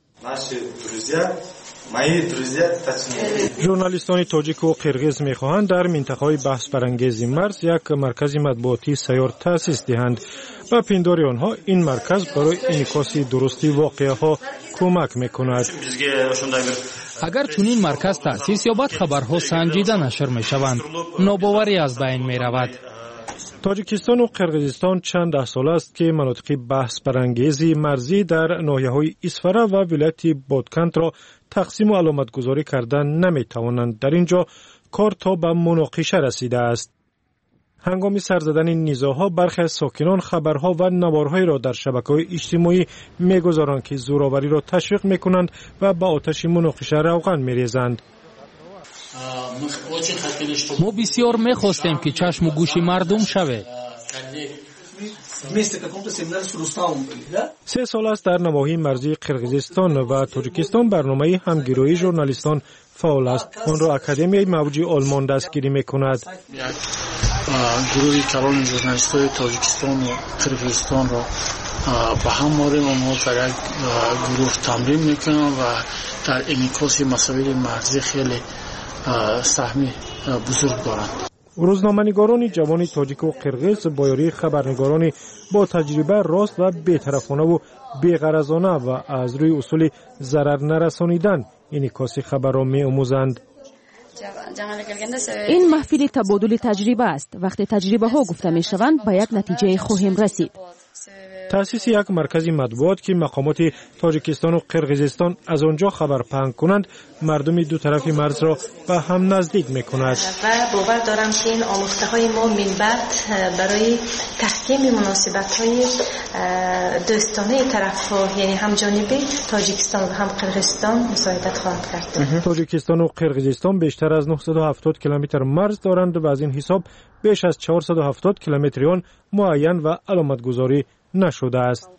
ژورنالیستان تاجیک و قرقیز می‌خواهند در منطقه‌های بحث برانگیز مرز یک مرکز مطبوعاتی سیار تأسیس دهند. با پنداری آنها این مرکز برای انعکاس درستی واقعه‌ها کمک می‌کند. اگر چنین مرکز تأسیس یابد خبرها سنجیده نشر می‌شوند، ناباوری از بین می‌رود. تاجیکستان و قرقیزستان چند ده سال است که مناطق بحث برانگیز مرزی در ناحیه‌های اسفره و ولایت بادکنت را تقسیم و علامت گذاری کردن نمی توانند. در اینجا کار تا به مناقشه رسیده است. هنگام سر زدن نیزاها برخی از ساکنان خبرها و نوارهایی را در شبکه‌های اجتماعی می‌گذارند که زورآوری را تشویق می‌کنند و به آتش مناقشه روغن می‌ریزند. ما بسیار می‌خواستیم که چشم و گوش مردم شود. سه سال است در نواحی مرزی قرقیزستان و تاجیکستان برنامه همگرایی ژورنالیستان فعال است. آن را اکادمیای موجی آلمان دستگیری می‌کند. گروهی کلان ژورنالیست‌های تاجیکستان و قرقیزستان را به هم آوریم. آنها در یک گروه تمرین می‌کنند و در انعکاس مسائل مرزی خیلی سهمی بزرگ دارند. روزنامه‌نگاران جوان تاجیک و قرقیز با یاری خبرنگاران با تجربه راست و بی‌طرفانه و بی‌غرضانه و از روی اصول ضرر نرسانیدن انعکاس خبر را می‌آموزند. این محفل تبادل تجربه است. وقتی تجربه ها گفته می شوند به یک نتیجه خواهیم رسید. تأسیس یک مرکز مطبوعات که مقامات تاجیکستان و قرقیزستان از آنجا خبر پهن کنند مردم دو طرف مرز را به هم نزدیک می کند و باور دارم که این آموخته های ما منبع برای تحکیم مناسبت های دوستانه طرف ها یعنی هم جانبه تاجیکستان و هم قرقیزستان مساعدت خواهد کرد. تاجیکستان و قرقیزستان بیشتر از نهصد و هفتاد کیلومتر مرز دارند و از این حساب بیش از چهارصد و هفتاد کیلومتر آن معین و علامت گذاری نشده است.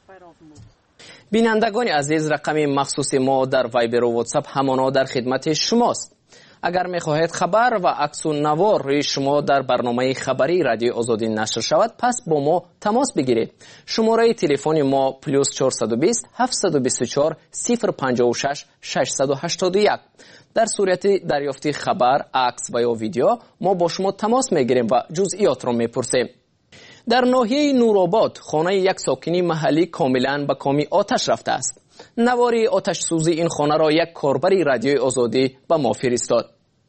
بینندگان عزیز، رقم مخصوص ما در وایبر و واتساپ همانا در خدمت شماست. اگر می‌خواهید خبر و عکس و نوار روی شما در برنامه خبری رادیو آزادی نشر شود، پس با ما تماس بگیرید. شماره تلفن ما پلوس چهارصد و بیست هفتصد و بیست و چهار صفر پنجاه و شش ششصد و هشتاد و یک. در صورت دریافت خبر، عکس و یا ویدیو ما با شما تماس می‌گیریم و جزئیات را می‌پرسیم. در ناحیه نورآباد خانه یک ساکنی محلی کاملا به کام آتش رفته است. نواری آتش سوزی این خانه را یک کاربر رادیوی آزادی به ما فرستاد.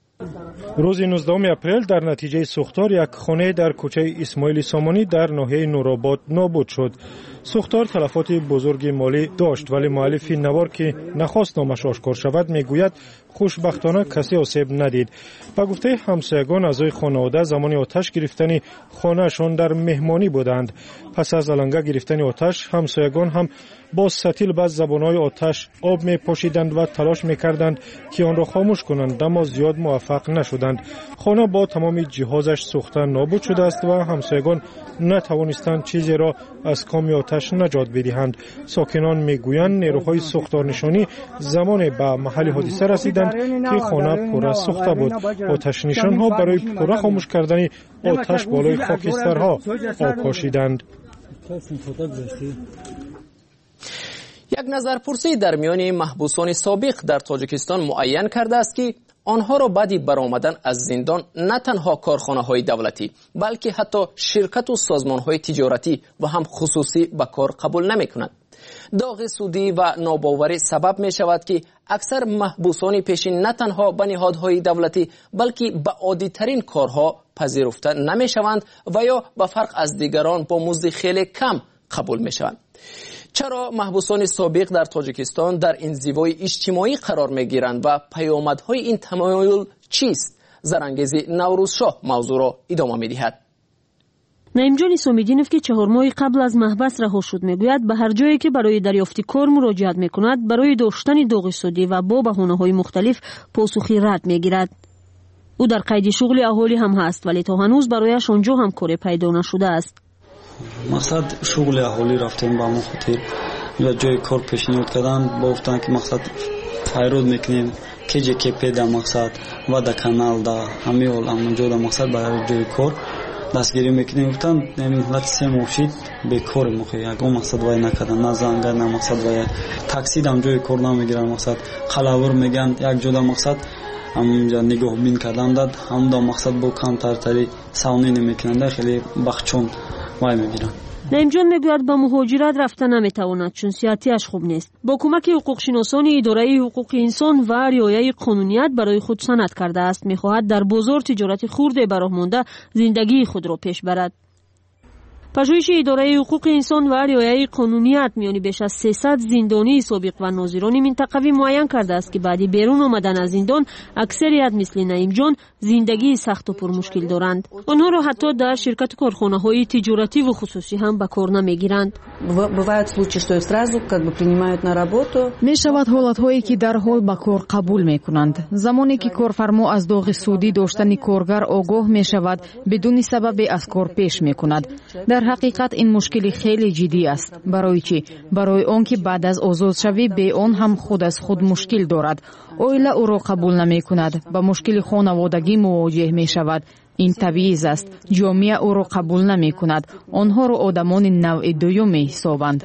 روز نوزدهم اپریل در نتیجه سوختار یک خانه در کوچه اسماعیل سامانی در ناحیه نورآباد نابود شد. سوختار تلفات بزرگ مالی داشت ولی مؤلف نوار که نخواست نامش آشکار شود میگوید خوشبختانه کسی آسیب ندید. با گفته همسایگان اعضای خانواده زمان آتش گرفتن خانه‌شان در مهمانی بودند. پس از علنگه گرفتن آتش همسایگان هم با ستیل به زبانهای آتش آب می پاشیدند و تلاش می کردند که آن را خاموش کنند، اما زیاد موفق نشدند. خانه با تمام جهازش سوخته نابود شده است و همسایگان نتوانستند چیزی را از کام آتش نجات بدهند. ساکنان میگویند نیروهای سوختار نشانی زمان به محل حادثه رسیدند که خانه پر از سوخته بود. آتش نشانها برای پوره خاموش کردن آتش بالای خاکسترها آب پاشیدند. یک نظرپرسی در میان محبوسان سابق در تاجیکستان معین کرده است که آنها را بعد برآمدن از زندان نه تنها کارخانه‌های دولتی بلکه حتی شرکت و سازمان‌های تجارتی و هم خصوصی به کار قبول نمی‌کنند. داغ سودی و ناباوری سبب می شود که اکثر محبوسان پیشین نه تنها به نهادهای دولتی بلکه به عادی‌ترین کارها پذیرفته نمی شوند و یا به فرق از دیگران با مزد خیلی کم قبول می شوند. چرا محبوسان سابق در تاجیکستان در انزوای اجتماعی قرار می گیرند و پیامدهای این تمایل چیست؟ زرانگیز نوروزشاه موضوع را ادامه می دهد. نعیم سومیدینوف که چهار ماه قبل از محبس رها شد میگوید به هر جایی که برای دریافت کار مراجعت میکند برای داشتن داغ سودی و با بهانه‌های مختلف پاسخی رد میگیرد. او در قید شغل اهالی هم هست ولی تا هنوز برایش آنجا هم کاری پیدا نشده است. مقصد شغل اهالی رفتیم با ما خاطر یا جای کار پیشنهاد کردن با گفتن که مقصد پیرود میکنیم که جه که پیدا مقصد و در کانال دا همه اول همونجا دا مقصد برای جای کار دستگیری میکنیم. گفتن نمیدونت سه موشید به کار مخواه یک اون مقصد وای نکردن نه زنگر نه مقصد وای تاکسی دم جای کار نمیگیرن مقصد خلاور میگن یک جدا مقصد همونجا نگاه بین کردن داد هم دا مقصد با کم ترتری ساونی نمیکنن خیلی بخچون وای میگیرن. نعیم جان میگوید با مهاجرت رفتن نمیتواند چون سیاحتیش خوب نیست. با کمک حقوق شناسان اداره حقوق انسان و رعایت قانونیت برای خود سند کرده است. میخواهد در بازار تجارت خرد براه مانده زندگی خود را پیش برد. پژوهش اداره حقوق انسان و رعایت قانونیت میانی بیش از سیصد زندانی سابق و ناظران منطقوی معین کرده است که بعد بیرون آمدن از زندان اکثریت مثل نعیم جان زندگی سخت و پر مشکل دارند. آنها را حتی در شرکت کارخانه‌های تجارتی و خصوصی هم به کار نمیگیرند. می شود حالت‌هایی که در حال به کار قبول میکنند. زمانی که کارفرما از داغ سودی داشتن کارگر آگاه می شود بدون سبب از کار پیش میکند. در حقیقت این مشکلی خیلی جدی است. برای چی؟ برای آن که بعد از آزاد شوی به آن هم خود از خود مشکل دارد. اویلا او را قبول نمی کند. با مشکل خانوادگی مواجه می شود. این طبیعی است. جامعه او را قبول نمی کند. آنها را آدمان نوع دوم حسابند.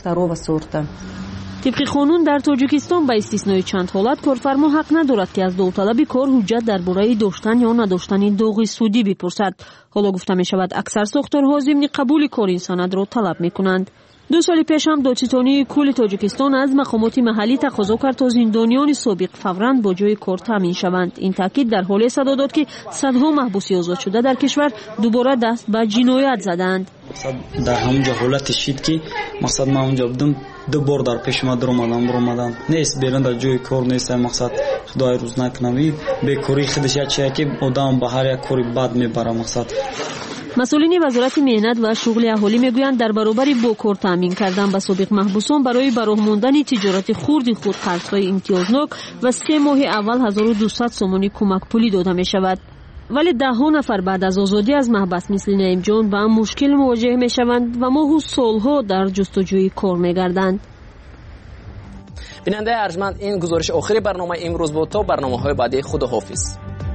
طبق قانون در تاجیکستان با استثنای چند حالت کارفرما حق ندارد که از داوطلب کار حجت درباره داشتن یا نداشتن داغ سودی بپرسد. حالا گفته می شود اکثر ساختارها ضمن قبول کار این سند را طلب می کنند. دو سال پیش هم دادستانی کل تاجیکستان از مقامات محلی تقاضا کرد تا زندانیان سابق فوراً با جای کار تامین شوند. این تاکید در حال صدا داد که صدها محبوس آزاد شده در کشور دوباره دست به جنایت زدند. در همونجا حالت شید که مقصد ما اونجا بودم دو بار در پیش ما در اومدم در اومدم نیست بیرون در جای کار نیست. مقصد خدای روز نکنه بیکاری خودش چیه که آدم به هر یک کاری بد میبره. مقصد مسئولین وزارت مهنت و شغل اهالی میگویند در برابر با کار تامین کردن به سابق محبوسان برای براه ماندن تجارت خرد خود قرضهای امتیازناک و سه ماه اول هزار و دویست سومانی کمک پولی داده می شود. ولی ده ها نفر بعد از آزادی از محبس مثل نعیم جان با هم مشکل مواجه می شوند و ماه و سالها در جستجوی کار می گردند. بیننده ارجمند، این گزارش آخری برنامه امروز بود. تا برنامه‌های بعدی خداحافظ.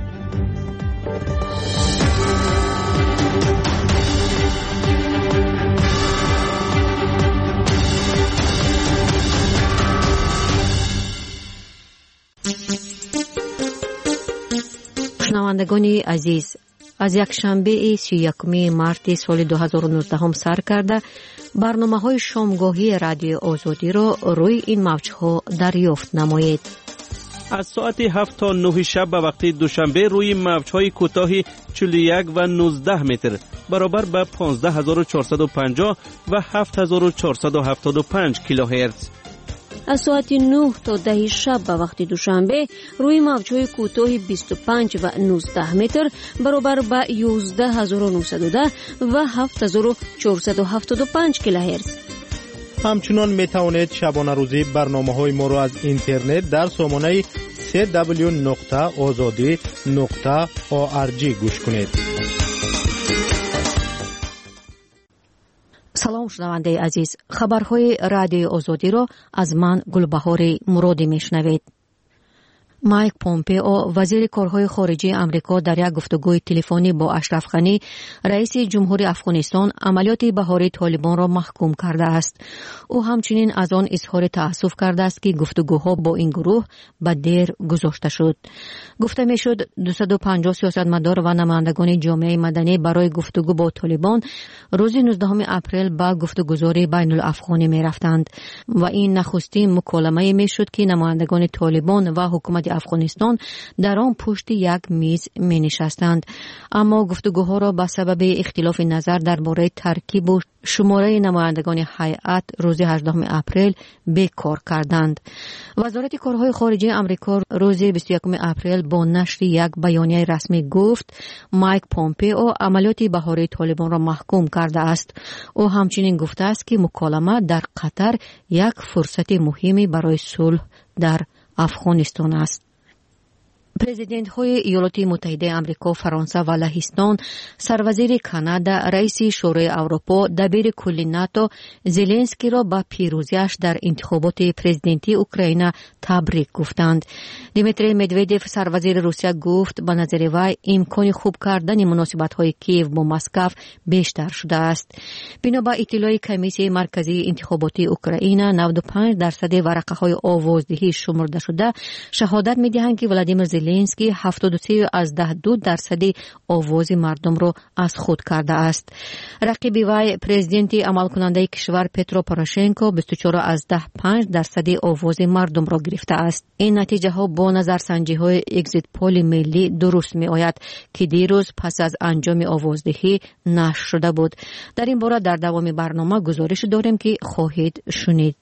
شنوندگان عزیز، از یک شنبه سی و یکم مارس سال دو هزار و نوزده هم سر کرده برنامه های شامگاهی رادیو آزادی را روی این موجها دریافت نمایید. از ساعت هفت تا نه شب به وقت دوشنبه روی موجهای کوتاه چهل و یک و نوزده متر برابر به پانزده هزار و چهارصد و پنجاه و هفت هزار و چهارصد و هفتاد و پنج کیلوهرتز. از ساعت نه تا ده شب به وقت دوشنبه روی موجهای کوتاه بیست و پنج و نوزده متر برابر به یازده هزار و نهصد و ده و هفت هزار و چهارصد و هفتاد و پنج کیلوهرتز. همچنان می توانید شبانه روزی برنامه‌های ما را از اینترنت در سامانه سی دبلیو نقطه آزادی نقطه او آر جی گوش کنید. سلام شنونده عزیز، خبرهای رادیو آزادی را از من گلبهار مرادی میشنوید. مایک پومپئو وزیر کارهای خارجه آمریکا در یک گفتگوی تلفنی با اشرف غنی رئیس جمهوری افغانستان عملیات بهاری طالبان را محکوم کرده است. او همچنین از آن اظهار تأسف کرده است که گفتگوها با این گروه به دیر گذاشته شد. گفته میشد دویست و پنجاه سیاستمدار و نمایندگان جامعه مدنی برای گفتگو با طالبان روز نوزدهم اپریل به گفتگوزاری بین الافغانی می رفتند و این نخستین مکالمه میشد که نمایندگان طالبان و حکومت افغانستان در آن پشت یک میز می نشستند. اما گفتگوها را به سبب اختلاف نظر درباره ترکیب و شماره نمایندگان هیئت روز هجدهم اپریل بیکار کردند. وزارت کارهای خارجه آمریکا روز بیست و یکم اپریل با نشر یک بیانیه رسمی گفت مایک پومپئو عملیات بهاری طالبان را محکوم کرده است. او همچنین گفته است که مکالمه در قطر یک فرصت مهمی برای صلح در افغانستان است. پرزیدنت های ایالات متحده آمریکا، فرانسه و لهستان، سروزیر کانادا، رئیس شورای اروپا، دبیر کل ناتو زلنسکی را با پیروزیش در انتخابات پرزیدنتی اوکراین تبریک گفتند. دیمیتری مدودف سروزیر روسیه گفت به نظر وی امکان خوب کردن مناسبت های کیف با مسکو بیشتر شده است. بنا به اطلاع کمیسیون مرکزی انتخاباتی اوکراین، نود و پنج درصد ورقه های آوازدهی شمرده شده شهادت می‌دهند که ولادیمیر زلنسکی هفتاد و سه از ده دو درصد آواز مردم را از خود کرده است. رقیب وی پرزیدنت عمل کننده کشور پترو پوروشنکو بیست و چهار از ده پنج درصد آواز مردم را گرفته است. این نتیجه ها با نظرسنجی های اگزیت پول ملی درست می آید که دیروز پس از انجام آوازدهی نشر شده بود. در این باره در دوام برنامه گزارش داریم که خواهید شنید.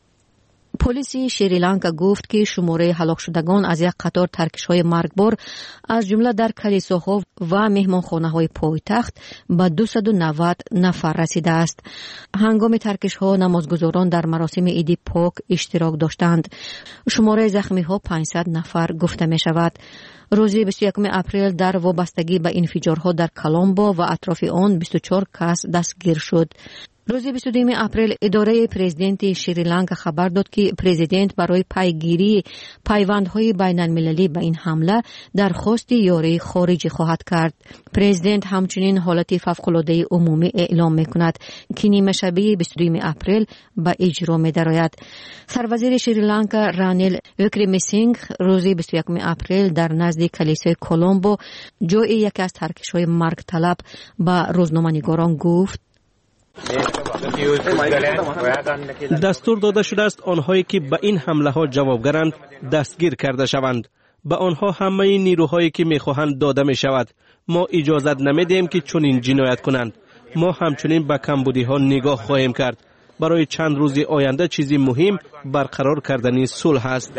پلیس شریلانکا گفت که شماره هلاک شدگان از یک قطار ترکش‌های مرگبار از جمله در کلیساها و مهمانخانه‌های پایتخت به دویست و نود نفر رسیده است. هنگام ترکش‌ها نمازگزاران در مراسم عید پاک اشتراک داشتند. شماره زخمی‌ها پانصد نفر گفته می‌شود. روز بیست و یکم اپریل در وابستگی به انفجارها در کلمبو و اطراف آن بیست و چهار کس دستگیر شد. روز بیست و دوم اپریل اداره پرزیدنت شریلانکا خبر داد که پرزیدنت برای پیگیری پیوندهای بین المللی به این حمله درخواست یاری خارجی خواهد کرد. پرزیدنت همچنین حالت فوق‌العاده عمومی اعلام می‌کند که نیمه شبه بیست و دوم اپریل به اجرا می‌دراید. سروزیر شریلانکا رانیل ویکرمسینگ روز بیست و یکم اپریل در نزد کلیسای کلمبو جای یکی از ترکش‌های مرگ طلب به روزنامه‌نگاران گفت دستور داده شده است آنهایی که به این حمله ها جوابگرند دستگیر کرده شوند. به آنها همه نیروهایی که میخواهند داده می شود. ما اجازت نمیدیم که چنین جنایت کنند. ما همچنین به کمبودی ها نگاه خواهیم کرد. برای چند روز آینده چیزی مهم برقرار کردن صلح است.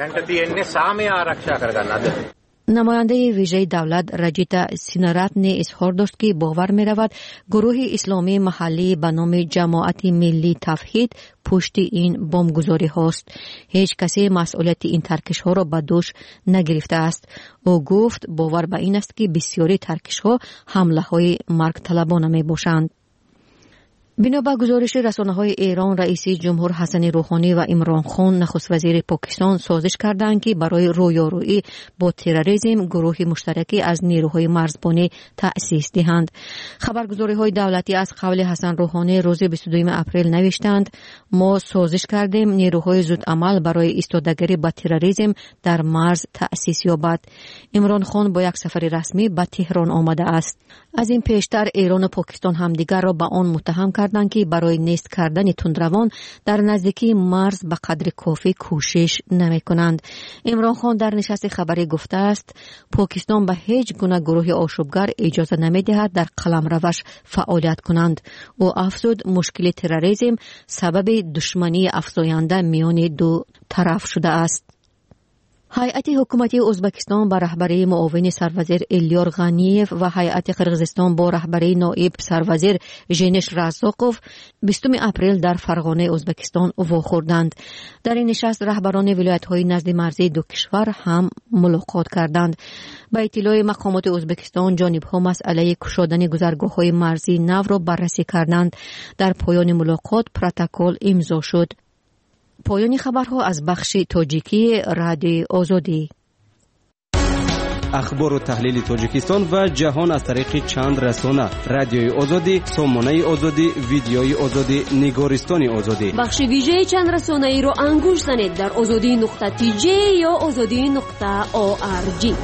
نماینده ویژه دولت رجیتا سیناراتن اظهار داشت که باور می رود گروه اسلامی محلی به نام جماعت ملی توحید پشت این بمبگذاری هاست. هیچ کسی مسئولیت این ترکش ها را به دوش نگرفته است. او گفت باور به این است که بسیاری ترکش ها حمله های مرگ طلبانه می باشند. بنا به گزارش رسانه‌های ایران، رئیس جمهور حسن روحانی و عمران خان نخست وزیر پاکستان سازش کردند که برای رویارویی با تروریسم گروه مشترکی از نیروهای مرزبانی تأسیس دهند. خبرگزاری‌های دولتی از قول حسن روحانی روز بیست و دو اپریل نوشتند: ما سازش کردیم نیروهای زود عمل برای ایستادگی با تروریسم در مرز تأسیس یابد. عمران خان با یک سفر رسمی به تهران آمده است. از این پیشتر ایران و پاکستان همدیگر را به آن متهم کردند که برای نیست کردن تندروان در نزدیکی مرز به قدر کافی کوشش نمی کنند. عمران خان در نشست خبری گفته است پاکستان به هیچ گونه گروه آشوبگر اجازه نمی دهد در قلمروش فعالیت کنند. او افزود مشکل تروریسم سبب دشمنی افزاینده میان دو طرف شده است. هیئت حکومتی ازبکستان با رهبری معاون سروزیر الیار غنیف و هیئت قرغیزستان با رهبری نایب سروزیر ژنش رزاقوف بیستم اپریل در فرغانه ازبکستان واخوردند. در این نشست رهبران ولایت‌های نزد مرزی دو کشور هم ملاقات کردند. با اطلاع مقامات ازبکستان جانب‌ها مسئله گشادن گذرگاه‌های مرزی نو را بررسی کردند. در پایان ملاقات پروتکل امضا شد. پایان خبرها از بخش تاجیکی رادیوی آزادی. اخبار و تحلیل تاجیکستان و جهان از طریق چند رسانه: رادیوی آزادی، سامانه آزادی، ویدیوی آزادی، نگارستان آزادی. بخش ویژه چند رسانه ای رو انگوش زنید در آزادی نقطه تی جی یا آزادی نقطه او آر جی.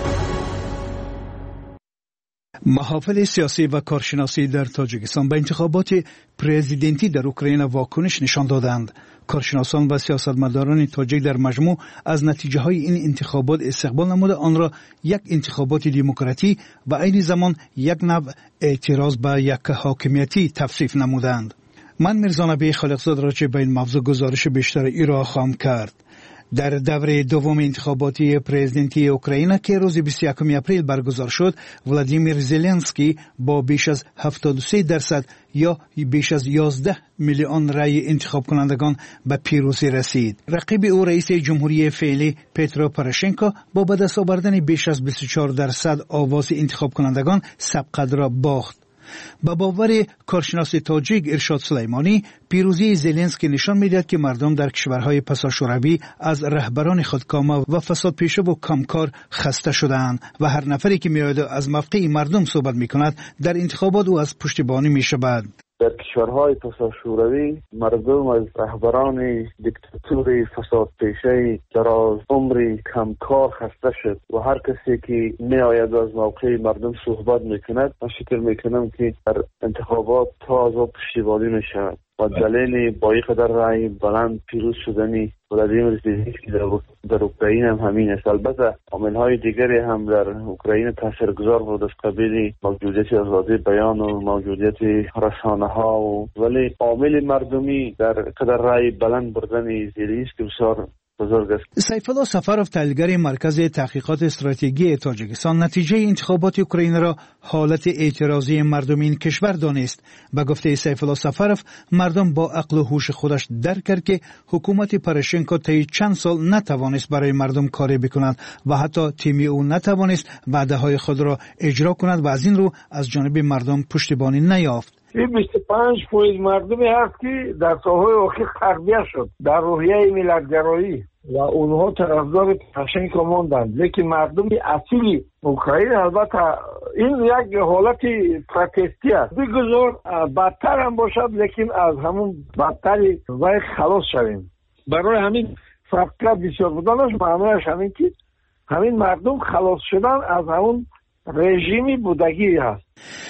محافل سیاسی و کارشناسی در تاجیکستان به انتخابات پرزیدنتی در اوکراین واکنش نشان دادند. کارشناسان و سیاستمداران تاجیک در مجموع از نتیجه های این انتخابات استقبال نموده آن را یک انتخابات دموکراتی و عین زمان یک نوع اعتراض به یک حاکمیتی توصیف نمودند. من میرزانبی خالقزاد راجع به این موضوع گزارش بیشتر ای را خواهم کرد. در دوره دوم انتخاباتی پرزیدنتی اوکراین که روز بیست و یکم اپریل برگزار شد، ولادیمیر زلنسکی با بیش از هفتاد و سه درصد یا بیش از یازده میلیون رای انتخاب کنندگان به پیروزی رسید. رقیب او رئیس جمهوری فعلی پترو پروشنکو با به دست آوردن بیش از بیست و چهار درصد آواز انتخاب کنندگان سبقت را باخت. با باور کارشناس تاجیک ارشاد سلیمانی، پیروزی زلنسکی نشان می‌دهد که مردم در کشورهای پساشوروی از رهبران خودکامه و فساد پیشه و کمکار خسته شده‌اند و هر نفری که می‌آید از موقع مردم صحبت می‌کند در انتخابات او از پشتیبانی می‌شود. در کشورهای پساشوروی مردم از رهبران دیکتاتوری فساد پیشه دراز عمری کمکار خسته شد و هر کسی که می آید از موقع مردم صحبت میکند من فکر میکنم که در انتخابات تا از پشتیبانی می شود و دلیل با این قدر رای بلند پیروز شدنی ولادیمیر زلنسکی در اوکراین هم همین است. البته عامل‌های دیگری هم در اوکراین تاثیرگذار بود از قبیل موجودیت آزادی بیان و موجودیت رسانه‌ها و ولی عامل مردمی در قدر رای بلند بردن زلنسکی بسیار بزرگ است. سیف الله سفروف، تحلیلگر مرکز تحقیقات استراتژی تاجیکستان، نتیجه انتخابات اوکراین را حالت اعتراضی مردم این کشور دانست. به گفته سیف الله سفروف، مردم با عقل و هوش خودش درک کرد که حکومت پروشنکو طی چند سال نتوانست برای مردم کاری بکند و حتی تیم او نتوانست وعده‌های خود را اجرا کند و از این رو از جانب مردم پشتیبانی نیافت. این بیست و پنج فیصد مردمی هست که در سالهای اخیر تربیت شد در روحیه ملت‌گرایی و اونها طرفدار پروشنکو ماندند، لیکن مردم اصیل اوکراین البته این یک حالت پروتستی است. بگذار بدتر هم باشد لیکن از همون بدتری وای خلاص شویم. برای همین فقط بسیار بودنش معنیش همین که همین مردم خلاص شدن از همون رژیمی بودگی هست.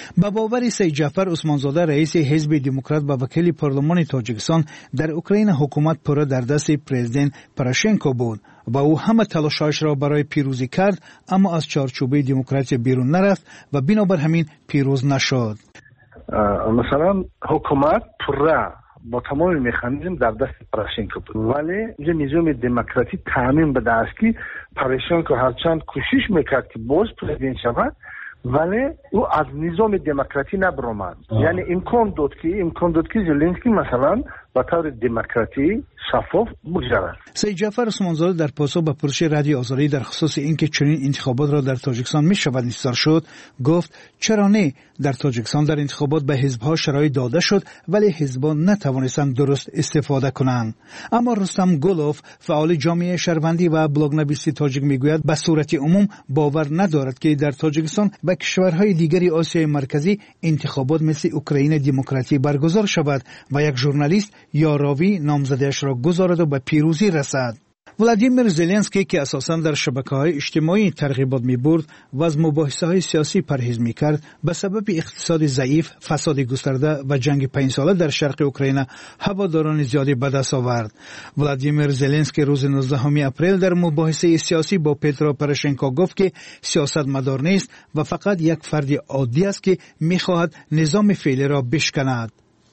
به باور سید جعفر عثمانزاده رئیس حزب دموکرات و وکیل پارلمان تاجیکستان در اوکراین حکومت پورا در دست پرزیدنت پوراشنکو بود و او همه تلاشش را برای پیروزی کرد، اما از چارچوب دموکراسی بیرون نرفت و بنابر همین پیروز نشد. مثلا حکومت پورا با تمام مکانیزم در دست پوراشنکو بود، ولی اینجا نظام دموکراتی تامین به دست که پوراشنکو هرچند کوشش میکرد که باز پرزیدنت شود، ولی او از نظام دموکراتی نبرآمد. یعنی امکان داد که امکان داد که زلنسکی مثلا به طور دموکراتی شفاف بگذرد. سید جعفر عثمانزاده در پاسخ به پرسش رادیو آزادی در خصوص اینکه چنین انتخابات را در تاجیکستان می شود نصار شد، گفت چرا نه؟ در تاجیکستان در انتخابات به حزب‌ها شرایط داده شد، ولی حزب‌ها نتوانستند درست استفاده کنند. اما رستم گلوف فعال جامعه شهروندی و بلاگ‌نویس تاجیک میگوید به صورت عموم باور ندارد که در تاجیکستان و کشورهای دیگری آسیای مرکزی انتخابات مثل اوکراین دموکراتی برگزار شود و یک ژورنالیست یا راوی نامزدش را گذارد و به پیروزی رسد. ولادیمیر زلنسکی که اساساً در شبکه‌های اجتماعی ترغیبات می‌برد و از مباحثه‌های سیاسی پرهیز می‌کرد، به سبب اقتصاد ضعیف، فساد گسترده و جنگ پنج ساله در شرق اوکراین هواداران زیادی به دست آورد. ولادیمیر زلنسکی روز نوزدهم اپریل در مباحثه سیاسی با پترو پوراشنکو گفت که سیاستمدار نیست و فقط یک فرد عادی است که می‌خواهد نظام فعلی را بشکند.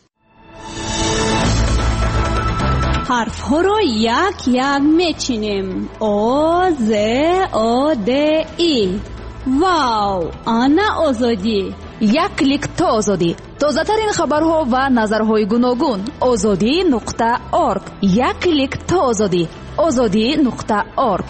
حرف ها رو یک یک میچینیم. او ز او د ای. واو، آنا آزادی. یک کلیک تا آزادی. تازه ترین خبرها و نظرهای گوناگون. آزادی نقطه اورگ. یک کلیک تا آزادی. آزادی نقطه اورگ.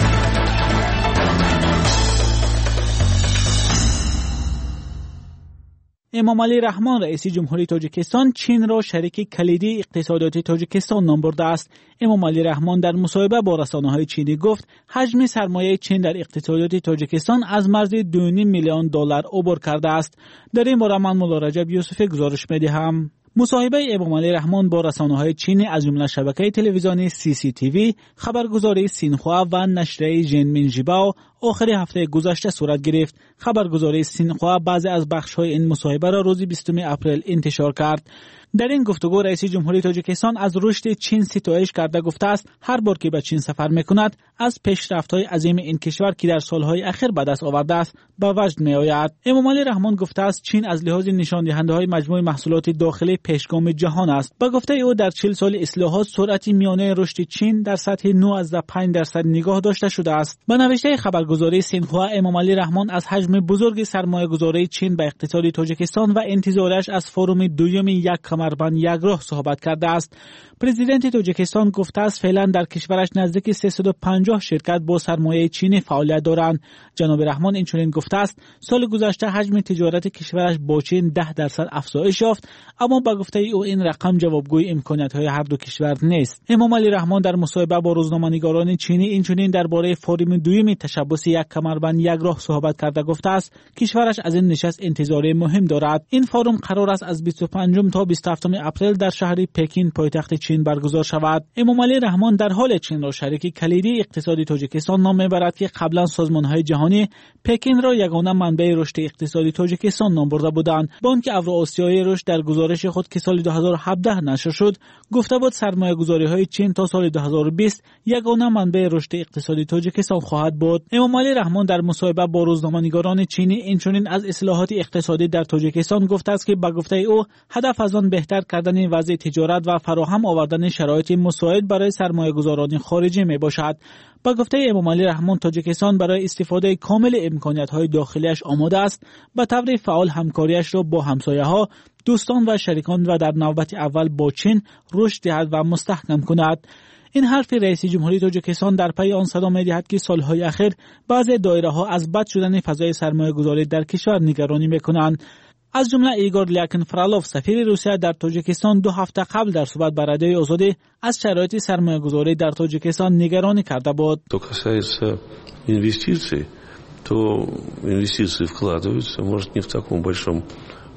امامعلی رحمان رئیس جمهوری تاجیکستان چین را شریک کلیدی اقتصادی تاجیکستان نام برده است. امامعلی رحمان در مصاحبه با رسانه‌های چینی گفت حجم سرمایه چین در اقتصادیات تاجیکستان از مرز دو و نیم میلیون دلار عبور کرده است. در این باره من مولا رجب یوسفی گزارش می‌دهم. مصاحبه امامعلی رحمان با رسانه‌های چینی از جمله شبکه تلویزیونی سی سی تی وی، خبرگزاری سینخوا و نشریه ژنمین ژیباو آخر هفته گذشته صورت گرفت. خبرگزاری سینخوا بعضی از بخش‌های این مصاحبه را روز بیستم اپریل انتشار کرد. در این گفتگو رئیس جمهوری تاجیکستان از رشد چین ستایش کرده گفته است هر بار که به چین سفر می‌کند از پیشرفت‌های عظیم این کشور که در سال‌های اخیر به دست آورده است به وجد می‌آید. امامعلی رحمان گفته است چین از لحاظ نشان دهنده‌های مجموع محصولات داخلی پیشگام جهان است. با گفته او در چهل سال اصلاحات سرعت میانه رشد چین در سطح نه و پنج درصد نگاه داشته شده است. با نوشته خبرگزاری سینخوا، امامعلی رحمان از حجم بزرگ سرمایه‌گذاری چین به اقتصاد تاجیکستان و انتظارش از فروم دوم یک کمربند یک راه صحبت کرده است. پرزیدنت تاجیکستان گفته است فعلا در کشورش نزدیک سیصد و پنجاه شرکت با سرمایه چینی فعالیت دارند. جناب رحمان اینچنین گفته است سال گذشته حجم تجارت کشورش با چین ده درصد افزایش یافت، اما با گفته او این رقم جوابگوی امکانات‌های هر دو کشور نیست. امامعلی رحمان در مصاحبه با روزنامه‌نگاران چینی اینچنین درباره فورم دوم تشبث یک کمربند یک راه صحبت کرده گفته است کشورش از این نشست انتظار مهم دارد. این فورم قرار است از بیست و پنجم تا بیست و هفتم اپریل در شهر پکین پایتخت چین برگزار شود. امامعلی رحمان در حال چین را شریک کلیدی اقتصادی تاجیکستان نام میبرد که قبلا سازمان‌های جهانی پکین را یگانه منبع رشد اقتصادی تاجیکستان نام برده بودند. بانک اوراسیایی رشد در گزارش خود که سال دو هزار و هفده نشر شد گفته بود سرمایه‌گذاری‌های چین تا سال دو هزار و بیست یگانه منبع رشد اقتصادی تاجیکستان خواهد بود. امامعلی رحمان در مصاحبه با روزنامه‌نگاران چینی اینچنین از اصلاحات اقتصادی در تاجیکستان گفته است که با گفته او هدف از آن بهتر کردن وضع تجارت و فراهم آوردن شرایط مساعد برای سرمایه‌گذاران خارجی میباشد. با گفته امامعلی رحمان تاجیکستان برای استفاده کامل امکانات‌های داخلیش آماده است به طور فعال همکاریش را با همسایه‌ها، دوستان و شریکان و در نوبت اول با چین رشد دهد و مستحکم کند. این حرف رئیس جمهوری تاجیکستان در پی آن صدا می‌دهد که سالهای اخیر بعضی دایره‌ها از بد شدن فضای سرمایه‌گذاری در کشور نگرانی می‌کنند. از جمله ایگور لیاکن فرالوف سفیر روسیه در تاجیکستان دو هفته قبل در صحبت با رادیوی آزادی از شرایط سرمایه‌گذاری در تاجیکستان نگرانی کرده بود. То касается инвестиций, то инвестиции вкладываются, может не в таком большом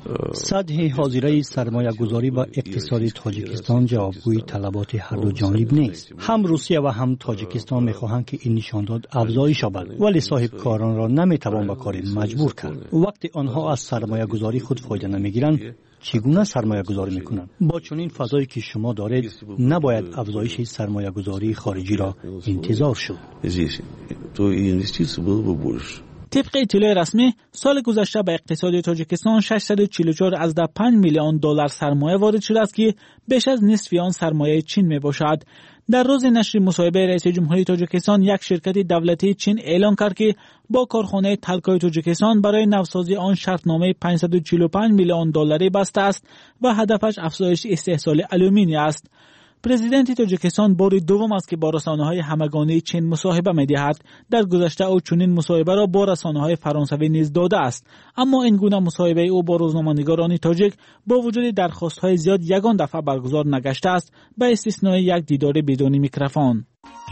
سطح حاضره سرمایه گذاری و اقتصادی تاجیکستان جوابگوی طلبات هر دو جانب نیست. هم روسیه و هم تاجیکستان میخواهند که این نشانداد افزایش یابد، ولی صاحب کاران را نمیتوان به کار مجبور کرد. وقتی آنها از سرمایه گذاری خود فایده نمیگیرند، چگونه سرمایه گذاری میکنند؟ با چنین فضایی که شما دارید نباید افزایش سرمایه گذاری خارجی را انتظار شد. طبق اطلاع رسمی سال گذشته به اقتصاد تاجیکستان ششصد و چهل و چهار ازده پنج میلیون دلار سرمایه وارد شده است که بیش از نصف آن سرمایه چین می باشد. در روز نشر مصاحبه رئیس جمهوری تاجیکستان یک شرکت دولتی چین اعلام کرد که با کارخانه تلکای تاجیکستان برای نوسازی آن شرطنامه پانصد و چهل و پنج میلیون دلاری بسته است و هدفش افزایش استحصال آلومینی است. پرزیدنت تاجیکستان بار دوم است که با رسانه‌های همگانی چین مصاحبه می‌دهد. در گذشته او چنین مصاحبه را با رسانه‌های فرانسوی نیز داده است، اما این گونه مصاحبه او با روزنامه‌نگاران تاجیک با وجود درخواست‌های زیاد یگان دفعه برگزار نگشته است، به استثنای یک دیدار بدون میکروفون.